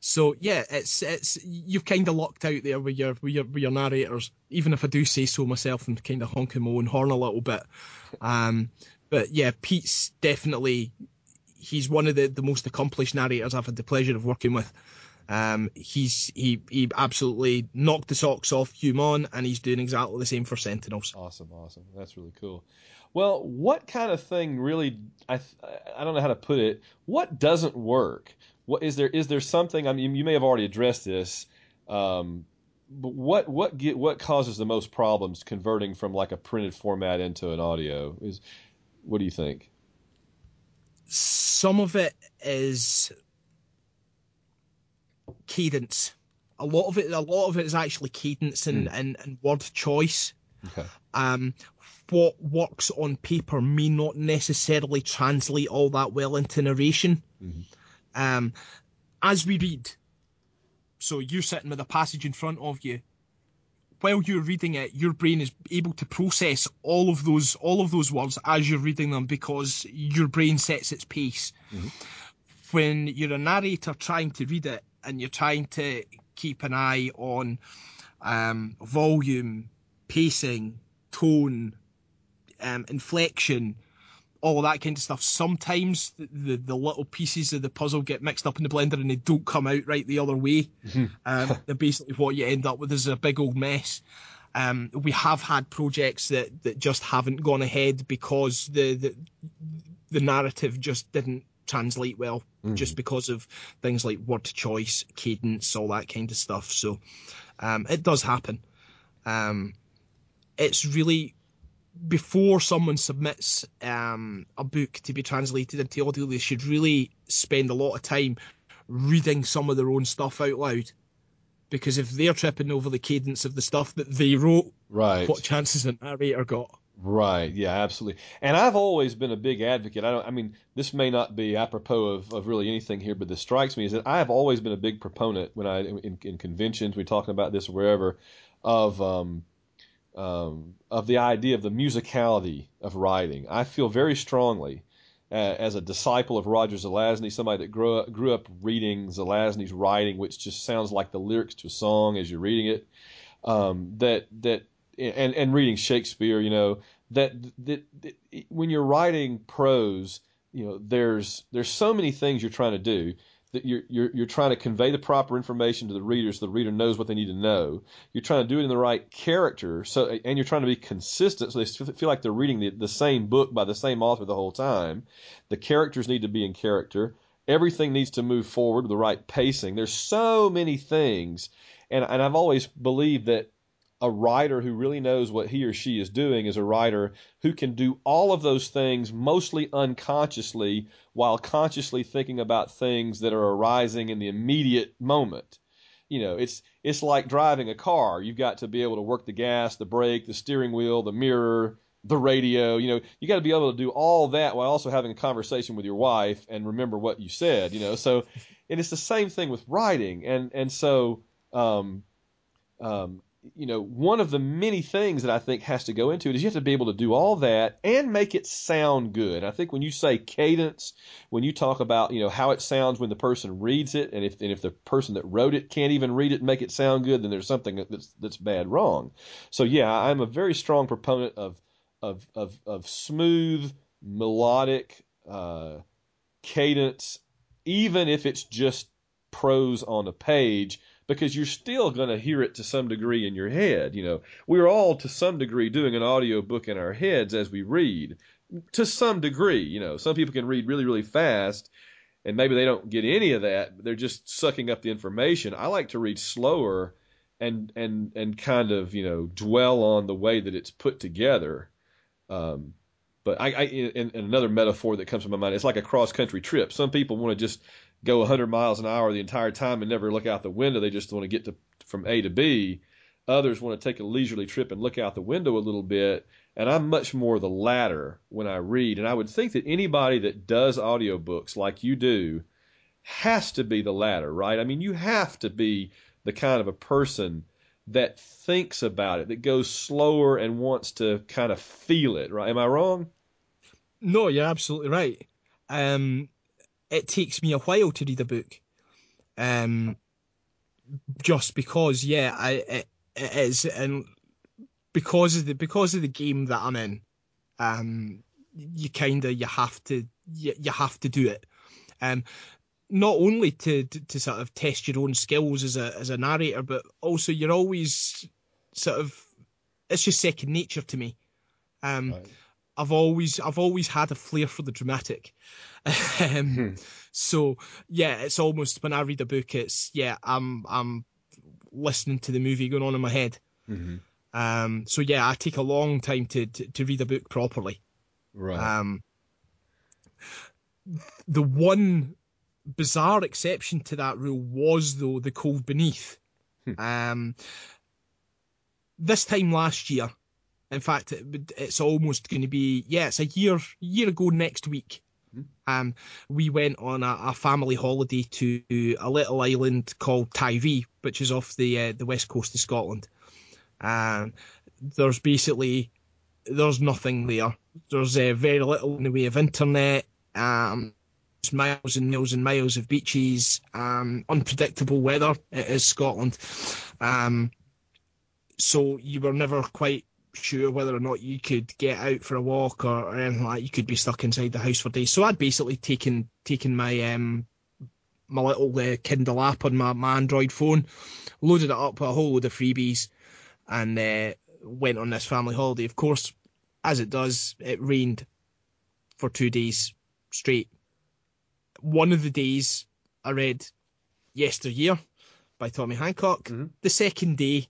So yeah, it's it's you've kind of lucked out there with your with your with your narrators. Even if I do say so myself, and kind of honking my own horn a little bit. Um, but yeah, Pete's definitely he's one of the, the most accomplished narrators I've had the pleasure of working with. Um, he's he he absolutely knocked the socks off Hugh Mon, and he's doing exactly the same for Sentinels. Awesome, awesome. That's really cool. Well, what kind of thing really? I I don't know how to put it. What doesn't work? What is there? Is there something? I mean, you may have already addressed this. Um, but what what get what causes the most problems converting from like a printed format into an audio? Is what do you think? Some of it is cadence. A lot of it, a lot of it is actually cadence and, Mm. and, and word choice. Okay. Um, what works on paper may not necessarily translate all that well into narration. Mm-hmm. Um, as we read, so you're sitting with a passage in front of you. While you're reading it, your brain is able to process all of those all of those words as you're reading them because your brain sets its pace. Mm-hmm. When you're a narrator trying to read it and you're trying to keep an eye on um, volume, pacing, tone, um, inflection, all of that kind of stuff, sometimes the, the, the little pieces of the puzzle get mixed up in the blender and they don't come out right the other way. um, and basically what you end up with is a big old mess. Um, we have had projects that, that just haven't gone ahead because the, the the narrative just didn't translate well, Mm-hmm. just because of things like word choice, cadence, all that kind of stuff. So um, it does happen. Um, it's really, before someone submits um, a book to be translated into audio, they should really spend a lot of time reading some of their own stuff out loud. Because if they're tripping over the cadence of the stuff that they wrote, Right. what chances a narrator got? Right. Yeah, absolutely. And I've always been a big advocate. I don't, I mean, this may not be apropos of, of really anything here, but this strikes me is that I have always been a big proponent when I, in, in conventions, we're talking about this or wherever, of, um, um, of the idea of the musicality of writing. I feel very strongly, uh, as a disciple of Roger Zelazny, somebody that grew up, grew up reading Zelazny's writing, which just sounds like the lyrics to a song as you're reading it, um, that, that, and, and reading Shakespeare, you know, that, that, that when you're writing prose, you know, there's, there's so many things you're trying to do that you're, you're, you're trying to convey the proper information to the reader so the reader knows what they need to know. You're trying to do it in the right character. So, and you're trying to be consistent so they feel like they're reading the, the same book by the same author the whole time. The characters need to be in character. Everything needs to move forward with the right pacing. There's so many things. And, and I've always believed that a writer who really knows what he or she is doing is a writer who can do all of those things mostly unconsciously while consciously thinking about things that are arising in the immediate moment. You know, it's it's like driving a car. You've got to be able to work the gas, the brake, the steering wheel, the mirror, the radio. You know, you got to be able to do all that while also having a conversation with your wife and remember what you said. You know, so and it's the same thing with writing. And and so um, um, you know, one of the many things that I think has to go into it is you have to be able to do all that and make it sound good. I think when you say cadence, when you talk about, you know, how it sounds when the person reads it, and if and if the person that wrote it can't even read it and make it sound good, then there's something that's that's bad wrong. So yeah, I'm a very strong proponent of of of of smooth, melodic uh, cadence, even if it's just prose on a page, because you're still going to hear it to some degree in your head. You know, we're all to some degree doing an audio book in our heads as we read, to some degree. You know, some people can read really, really fast, and maybe they don't get any of that. They're just sucking up the information. I like to read slower and and and kind of, you know, dwell on the way that it's put together. Um, but I, I in, in another metaphor that comes to my mind, it's like a cross country trip. Some people want to just go one hundred miles an hour the entire time and never look out the window. They just want to get to from A to B. Others want to take a leisurely trip and look out the window a little bit. And I'm much more the latter when I read. And I would think that anybody that does audiobooks like you do has to be the latter, right? I mean, you have to be the kind of a person that thinks about it, that goes slower and wants to kind of feel it, right? Am I wrong? No, you're absolutely right. Um, it takes me a while to read a book. Um, just because, yeah, I, it, it is, and because of the because of the game that I'm in, um, you kind of you have to you, you have to do it. Um, not only to, to to sort of test your own skills as a as a narrator, but also you're always sort of, it's just second nature to me. Um, Right. I've always I've always had a flair for the dramatic. um, so yeah, it's almost when I read a book, it's yeah, I'm I'm listening to the movie going on in my head. Mm-hmm. Um, so yeah, I take a long time to to, to read a book properly. Right. Um, the one bizarre exception to that rule was, though, The Cold Beneath. Um, this time last year, in fact, it, it's almost going to be, yeah, it's a year year ago next week. Um, we went on a, a family holiday to a little island called Tiree, which is off the uh, the west coast of Scotland. Um, there's basically there's nothing there. There's uh, very little in the way of internet. Um, there's miles and miles and miles of beaches. Um, unpredictable weather. It is Scotland. Um, so you were never quite sure whether or not you could get out for a walk or, or anything like that. You could be stuck inside the house for days. So I'd basically taken taken my um my little uh, Kindle app on my, my Android phone, loaded it up with a whole load of freebies, and uh, went on this family holiday. Of course, as it does, it rained for two days straight. One of the days I read Yesteryear by Tommy Hancock. Mm-hmm. The second day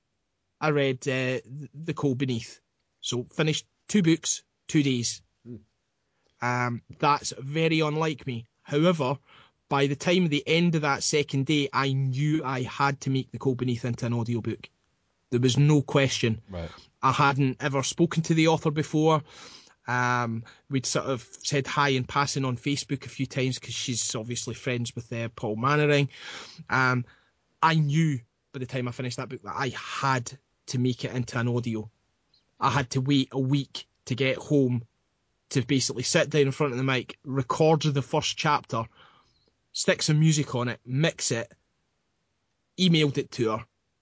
I read uh, The Cold Beneath. So finished two books, two days. Mm. Um, that's very unlike me. However, by the time of the end of that second day, I knew I had to make The Cold Beneath into an audiobook. There was no question. Right. I hadn't ever spoken to the author before. Um, we'd sort of said hi in passing on Facebook a few times because she's obviously friends with uh, Paul Mannering. Um, I knew by the time I finished that book that I had to make it into an audio. I had to wait a week to get home to basically sit down in front of the mic, record the first chapter, stick some music on it, mix it, emailed it to her,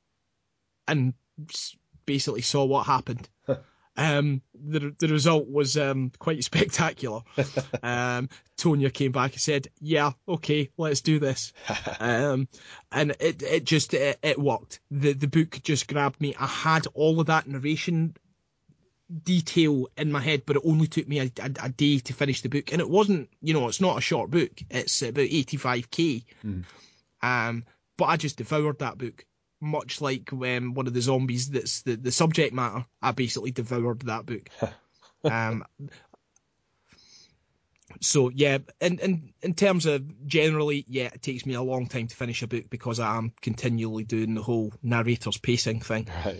and basically saw what happened. Um, the the result was um, quite spectacular. um, Tonya came back and said, "Yeah, okay, let's do this." um, and it it just it, it worked. The the book just grabbed me. I had all of that narration detail in my head, but it only took me a, a, a day to finish the book. And it wasn't, you know, it's not a short book. It's about eighty-five k. Mm. Um, but I just devoured that book. Much like um, one of the zombies that's the, the subject matter, I basically devoured that book. um, so, yeah, in, in, in terms of generally, yeah, it takes me a long time to finish a book because I am continually doing the whole narrator's pacing thing. Right.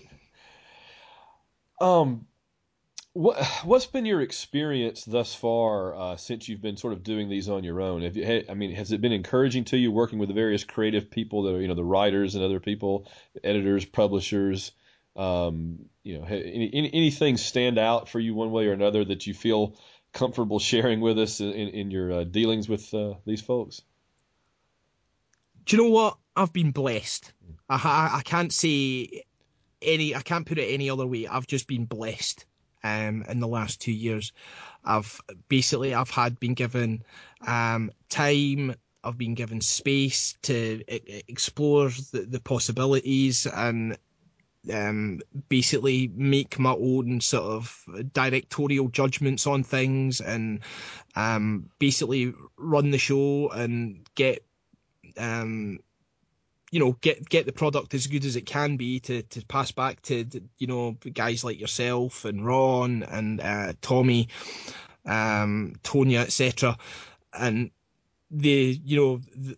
Um, what what's been your experience thus far uh, since you've been sort of doing these on your own? Have you, I mean, has it been encouraging to you working with the various creative people that are, you know, the writers and other people, editors, publishers? Um, you know, any, any, anything stand out for you one way or another that you feel comfortable sharing with us in, in your uh, dealings with uh, these folks? Do you know what? I've been blessed. I, I can't say any, I can't put it any other way. I've just been blessed. Um, in the last two years, I've basically I've had been given um, time. I've been given space to e- explore the, the possibilities and um, basically make my own sort of directorial judgments on things and um, basically run the show and get um, you know, get get the product as good as it can be to, to pass back to, you know, guys like yourself and Ron and uh, Tommy, um, Tonya, et cetera. And the, you know, the,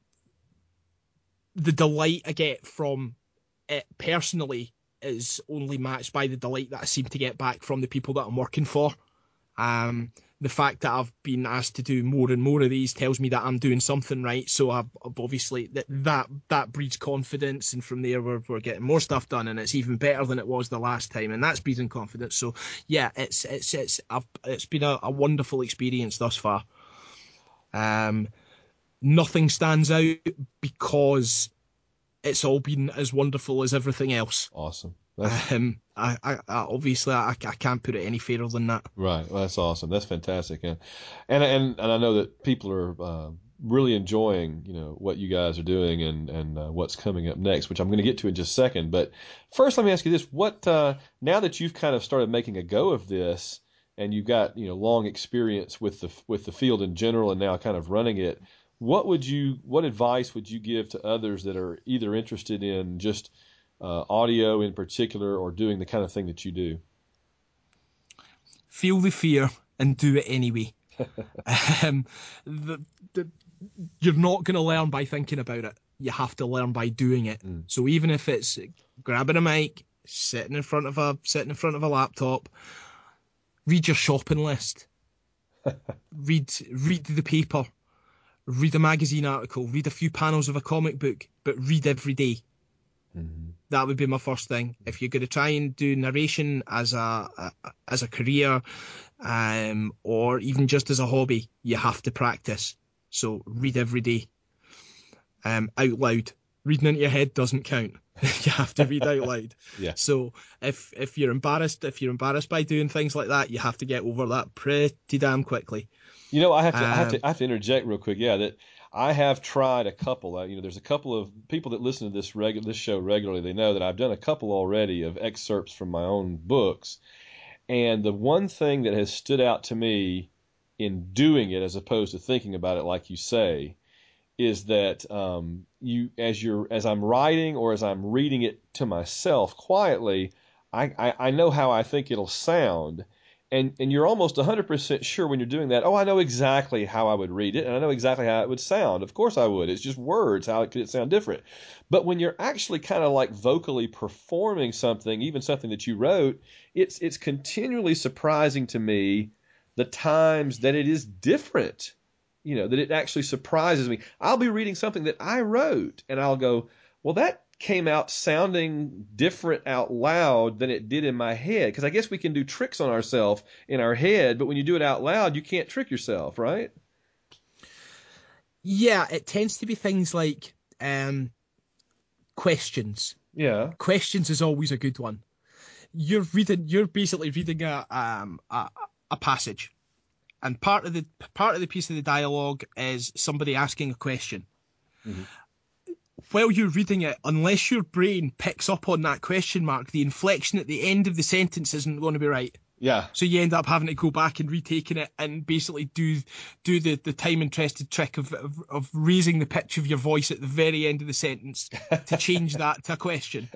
the delight I get from it personally is only matched by the delight that I seem to get back from the people that I'm working for. Um, the fact that I've been asked to do more and more of these tells me that I'm doing something right. So I've, I've obviously that, that that breeds confidence, and from there we're we're getting more stuff done, and it's even better than it was the last time, and that's breeding confidence. So yeah, it's it's it's I've, it's been a, a wonderful experience thus far. Um, nothing stands out because it's all been as wonderful as everything else. Awesome. That's... Um, I, I, I obviously I, I can't put it any fairer than that. Right. Well, that's awesome. That's fantastic. And and and, and I know that people are uh, really enjoying, you know, what you guys are doing and and uh, what's coming up next, which I'm going to get to in just a second. But first, let me ask you this: what uh, now that you've kind of started making a go of this, and you've got, you know, long experience with the with the field in general, and now kind of running it, what would you what advice would you give to others that are either interested in just uh, audio in particular, or doing the kind of thing that you do? Feel the fear and do it anyway. um, the, the, you're not going to learn by thinking about it. You have to learn by doing it. Mm. So even if it's grabbing a mic, sitting in front of a sitting in front of a laptop, read your shopping list. read read the paper. Read a magazine article. Read a few panels of a comic book. But read every day. Mm-hmm. That would be my first thing. If you're going to try and do narration as a, a as a career, um, or even just as a hobby, you have to practice. So read every day, um, out loud. Reading into your head doesn't count. You have to read out loud. Yeah. So if if you're embarrassed, if you're embarrassed by doing things like that, you have to get over that pretty damn quickly. You know, I have to, um, I have to, I have to interject real quick. Yeah, that. I have tried a couple. Uh, you know, there's a couple of people that listen to this regu- this show regularly. They know that I've done a couple already of excerpts from my own books. And the one thing that has stood out to me in doing it, as opposed to thinking about it, like you say, is that um, you, as you're, as I'm writing or as I'm reading it to myself quietly, I, I, I know how I think it'll sound. And and you're almost one hundred percent sure when you're doing that, oh, I know exactly how I would read it, and I know exactly how it would sound. Of course I would. It's just words. How could it sound different? But when you're actually kind of like vocally performing something, even something that you wrote, it's it's continually surprising to me the times that it is different. You know, that it actually surprises me. I'll be reading something that I wrote, and I'll go, well, that came out sounding different out loud than it did in my head. Because I guess we can do tricks on ourselves in our head, but when you do it out loud, you can't trick yourself, right? Yeah, it tends to be things like um, questions. Yeah. Questions is always a good one. You're reading, you're basically reading a um a, a passage, and part of the part of the piece of the dialogue is somebody asking a question. Mm-hmm. While you're reading it, unless your brain picks up on that question mark, the inflection at the end of the sentence isn't going to be right. Yeah. So you end up having to go back and retaking it and basically do do the, the time-interested trick of, of of raising the pitch of your voice at the very end of the sentence to change that to a question.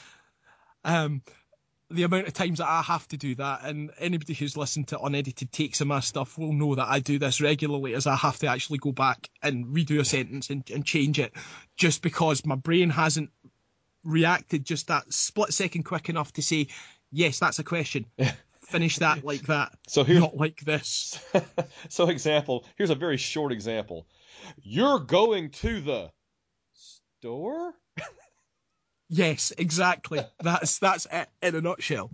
Um, the amount of times that I have to do that, and anybody who's listened to unedited takes of my stuff will know that I do this regularly, as I have to actually go back and redo a sentence and, and change it, just because my brain hasn't reacted just that split second quick enough to say, yes, that's a question. Finish that like that, so here, not like this. So example, here's a very short example. You're going to the store? Yes, exactly. That's that's it in a nutshell.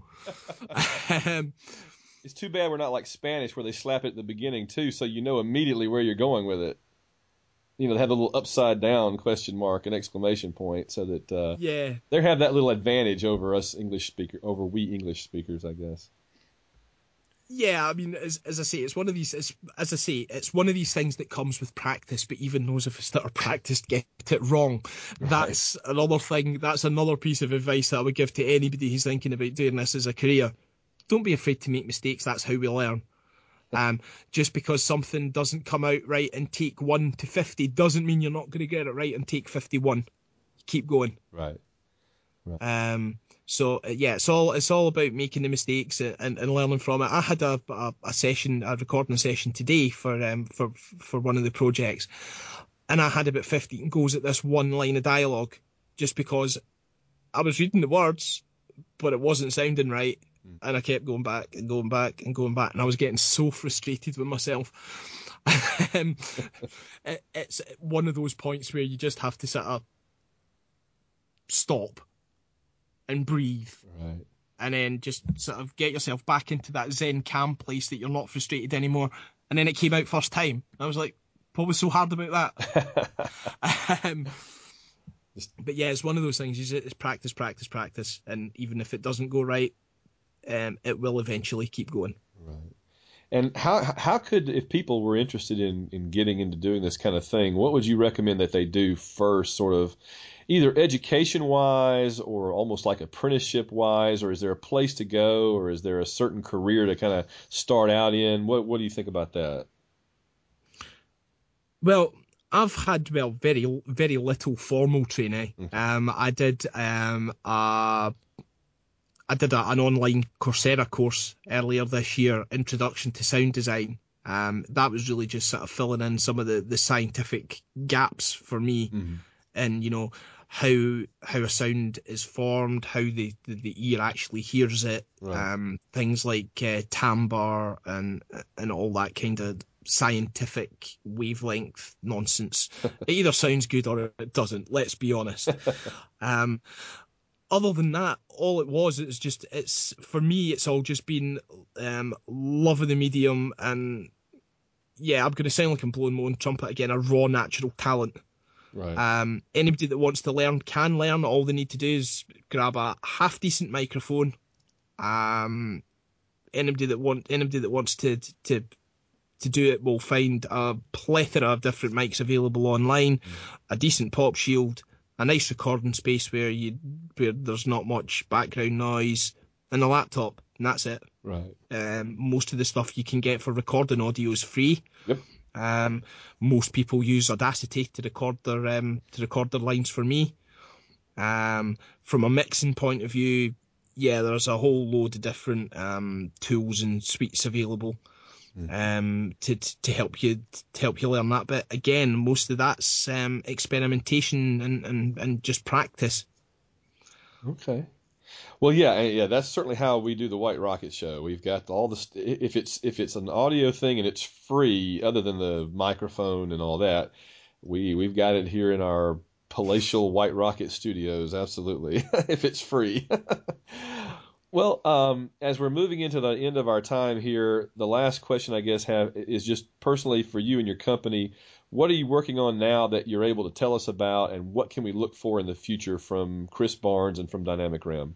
um, it's too bad we're not like Spanish where they slap it at the beginning too, so you know immediately where you're going with it. You know, they have a little upside down question mark and exclamation point, so that uh, yeah, they have that little advantage over us English speaker, over we English speakers, I guess. Yeah, I mean, as as I say, it's one of these. It's, as I say, it's one of these things that comes with practice. But even those of us that are practiced get it wrong. Right. That's another thing. That's another piece of advice that I would give to anybody who's thinking about doing this as a career. Don't be afraid to make mistakes. That's how we learn. Um, just because something doesn't come out right in take one to fifty doesn't mean you're not going to get it right in take fifty-one. Keep going. Right. Right. Um. So yeah, it's all it's all about making the mistakes and, and learning from it. I had a, a, a session, a recording session today for um for for one of the projects, and I had about fifteen goes at this one line of dialogue, just because I was reading the words, but it wasn't sounding right, mm. and I kept going back and going back and going back, and I was getting so frustrated with myself. um, it, it's one of those points where you just have to sort of stop and breathe, right, and then just sort of get yourself back into that zen calm place that you're not frustrated anymore. And then it came out first time. I was like, What was so hard about that? um, but yeah, it's one of those things. It's practice, practice, practice, and even if it doesn't go right, um, it will eventually keep going. Right. And how how could, if people were interested in, in getting into doing this kind of thing, what would you recommend that they do first, sort of either education wise or almost like apprenticeship wise, or is there a place to go, or is there a certain career to kind of start out in? What what do you think about that? Well, I've had well very very little formal training. Okay. Um, I did um a I did a, an online Coursera course earlier this year, Introduction to Sound Design. Um, that was really just sort of filling in some of the, the scientific gaps for me, Mm-hmm. and you know how how a sound is formed, how the, the, the ear actually hears it, Right. um, things like uh, timbre and and all that kind of scientific wavelength nonsense. It either sounds good or it doesn't. Let's be honest. Um, Other than that, all it was, it's just, it's, for me, it's all just been um, love of the medium, and yeah, I'm going to sound like I'm blowing my own trumpet again, a raw natural talent. Right. Um, anybody that wants to learn can learn. All they need to do is grab a half decent microphone. Um, anybody that want anybody that wants to to to do it will find a plethora of different mics available online, mm. a decent pop shield, a nice recording space where you where there's not much background noise, and a laptop, and that's it. Right. Um, most of the stuff you can get for recording audio is free. Yep. Um, most people use Audacity to record their um, to record their lines for me. Um, from a mixing point of view, yeah, there's a whole load of different um, tools and suites available. Mm-hmm. Um, to to help you to help you learn that bit. Again, most of that's um, experimentation and, and, and just practice. Okay. Well, yeah, yeah, that's certainly how we do the White Rocket Show. We've got all the st- if it's if it's an audio thing and it's free, other than the microphone and all that, we we've got it here in our palatial White Rocket studios. Absolutely, if it's free. Well, um, as we're moving into the end of our time here, the last question I guess have is just personally for you and your company. What are you working on now that you're able to tell us about, and what can we look for in the future from Chris Barnes and from Dynamic Ram?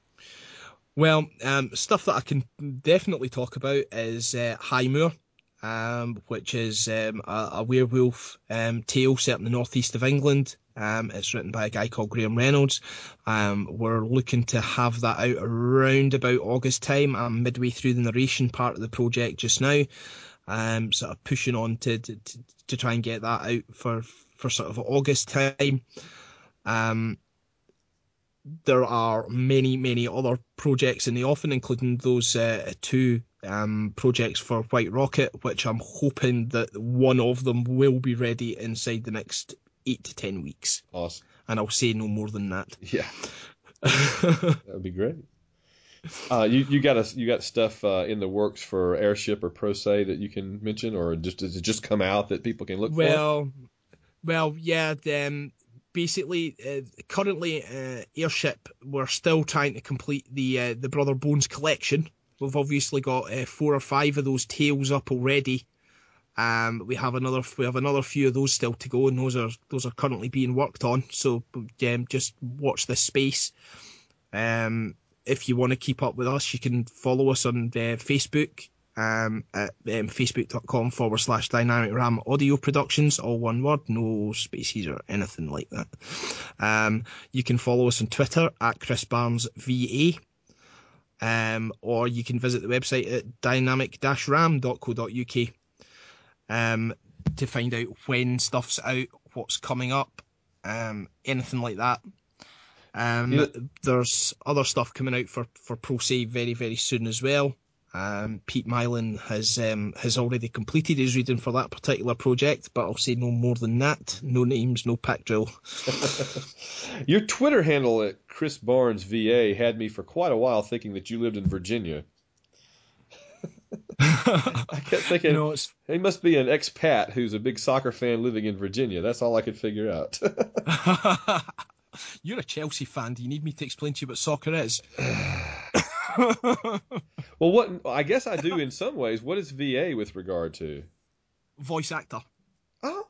Well, um, stuff that I can definitely talk about is uh, Highmoor, um, which is um, a, a werewolf um, tale set in the northeast of England. Um, it's written by a guy called Graham Reynolds. Um, we're looking to have that out around about August time. I'm midway through the narration part of the project just now. Um, sort of pushing on to, to to try and get that out for, for sort of August time. Um, there are many, many other projects in the offing, including those uh, two um, projects for White Rocket, which I'm hoping that one of them will be ready inside the next eight to ten weeks. Awesome. And I'll say no more than that. Yeah. That would be great. Uh, you you got a, you got stuff uh, in the works for Airship or ProSay that you can mention, or just does it just come out that people can look well, for? Well, yeah. Um, basically, uh, currently uh, Airship, we're still trying to complete the uh, the Brother Bones collection. We've obviously got uh, four or five of those tales up already. Um, we have another we have another few of those still to go, and those are those are currently being worked on. So um, just watch this space. Um, if you want to keep up with us, you can follow us on uh, Facebook um, at um, facebook.com forward slash Dynamic Ram Audio Productions, all one word, no spaces or anything like that. Um, you can follow us on Twitter at Chris Barnes V A, um, or you can visit the website at dynamic dash ram dot co dot uk um, to find out when stuff's out, what's coming up, um, anything like that. Um, yeah. There's other stuff coming out for, for ProSay very, very soon as well. Um, Pete Mylan has um, has already completed his reading for that particular project, but I'll say no more than that. No names, no pack drill. Your Twitter handle at Chris Barnes V A had me for quite a while thinking that you lived in Virginia. I kept thinking, no, it's... he must be an expat who's a big soccer fan living in Virginia. That's all I could figure out. You're a Chelsea fan. Do you need me to explain to you what soccer is? Well, what I guess I do in some ways. What is V A with regard to? Voice actor. Oh,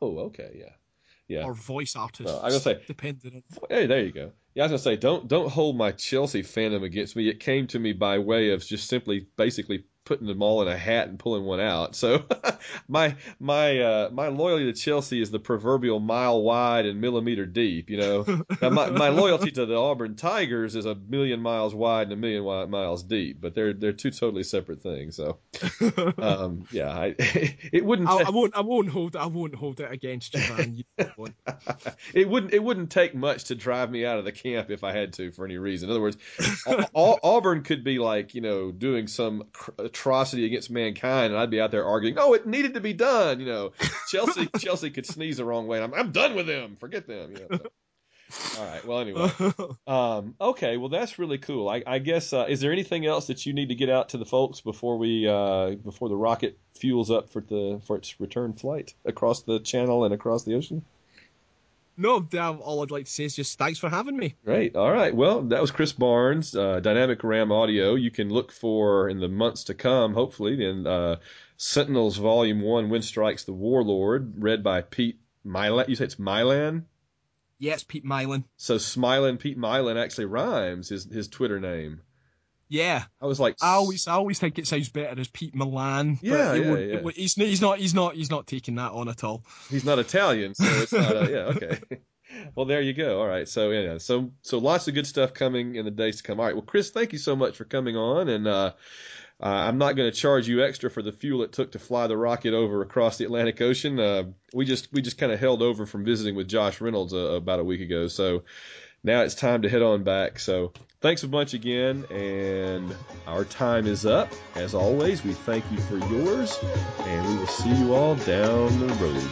Oh, okay, yeah. Yeah. Or voice artist. Well, I was gonna say, depending on. hey, there you go. Yeah, I was gonna say, don't don't hold my Chelsea fandom against me. It came to me by way of just simply, basically putting them all in a hat and pulling one out. So my my uh, my loyalty to Chelsea is the proverbial mile wide and millimeter deep. You know, now, my my loyalty to the Auburn Tigers is a million miles wide and a million wi- miles deep. But they're they're two totally separate things. So um, yeah, I, it wouldn't. I, Ta- I won't. I won't hold. I won't hold it against you, man. You won't. it wouldn't it wouldn't take much to drive me out of the camp if I had to for any reason. In other words, Au- Au- Auburn could be like, you know, doing some cr- atrocity against mankind, and I'd be out there arguing, "Oh, it needed to be done." You know, Chelsea Chelsea could sneeze the wrong way, and I'm I'm done with them. Forget them. You know. So. All right. Well, anyway. Um, okay. Well, that's really cool. I, I guess. Uh, is there anything else that you need to get out to the folks before we uh, before the rocket fuels up for the for its return flight across the channel and across the ocean? No, damn, all I'd like to say is just thanks for having me. Great. All right. Well, that was Chris Barnes, uh, Dynamic Ram Audio. You can look for in the months to come, hopefully, in uh, Sentinels Volume One: Wind Strikes the Warlord, read by Pete Milan. You say it's Milan? Yes, Pete Milan. So Smilin' Pete Milan actually rhymes his his Twitter name. Yeah, I was like, I always, I always think it sounds better as Pete Milan. Yeah, but it yeah, won't, yeah. It won't, he's, he's not, he's not, he's not taking that on at all. He's not Italian, so it's not. A, yeah, okay. Well, there you go. All right. So yeah, so so lots of good stuff coming in the days to come. All right. Well, Chris, thank you so much for coming on, and uh, uh, I'm not going to charge you extra for the fuel it took to fly the rocket over across the Atlantic Ocean. Uh, we just we just kind of held over from visiting with Josh Reynolds uh, about a week ago, so now it's time to head on back. So thanks a bunch again, and our time is up. As always, we thank you for yours, and we will see you all down the road.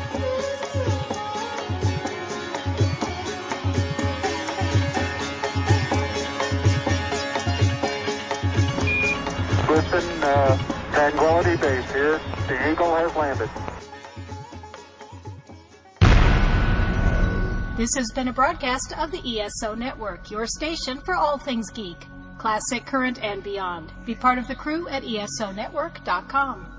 Listen, uh, Tranquility Base here. The Eagle has landed. This has been a broadcast of the E S O Network, your station for all things geek, classic, current, and beyond. Be part of the crew at E S O network dot com.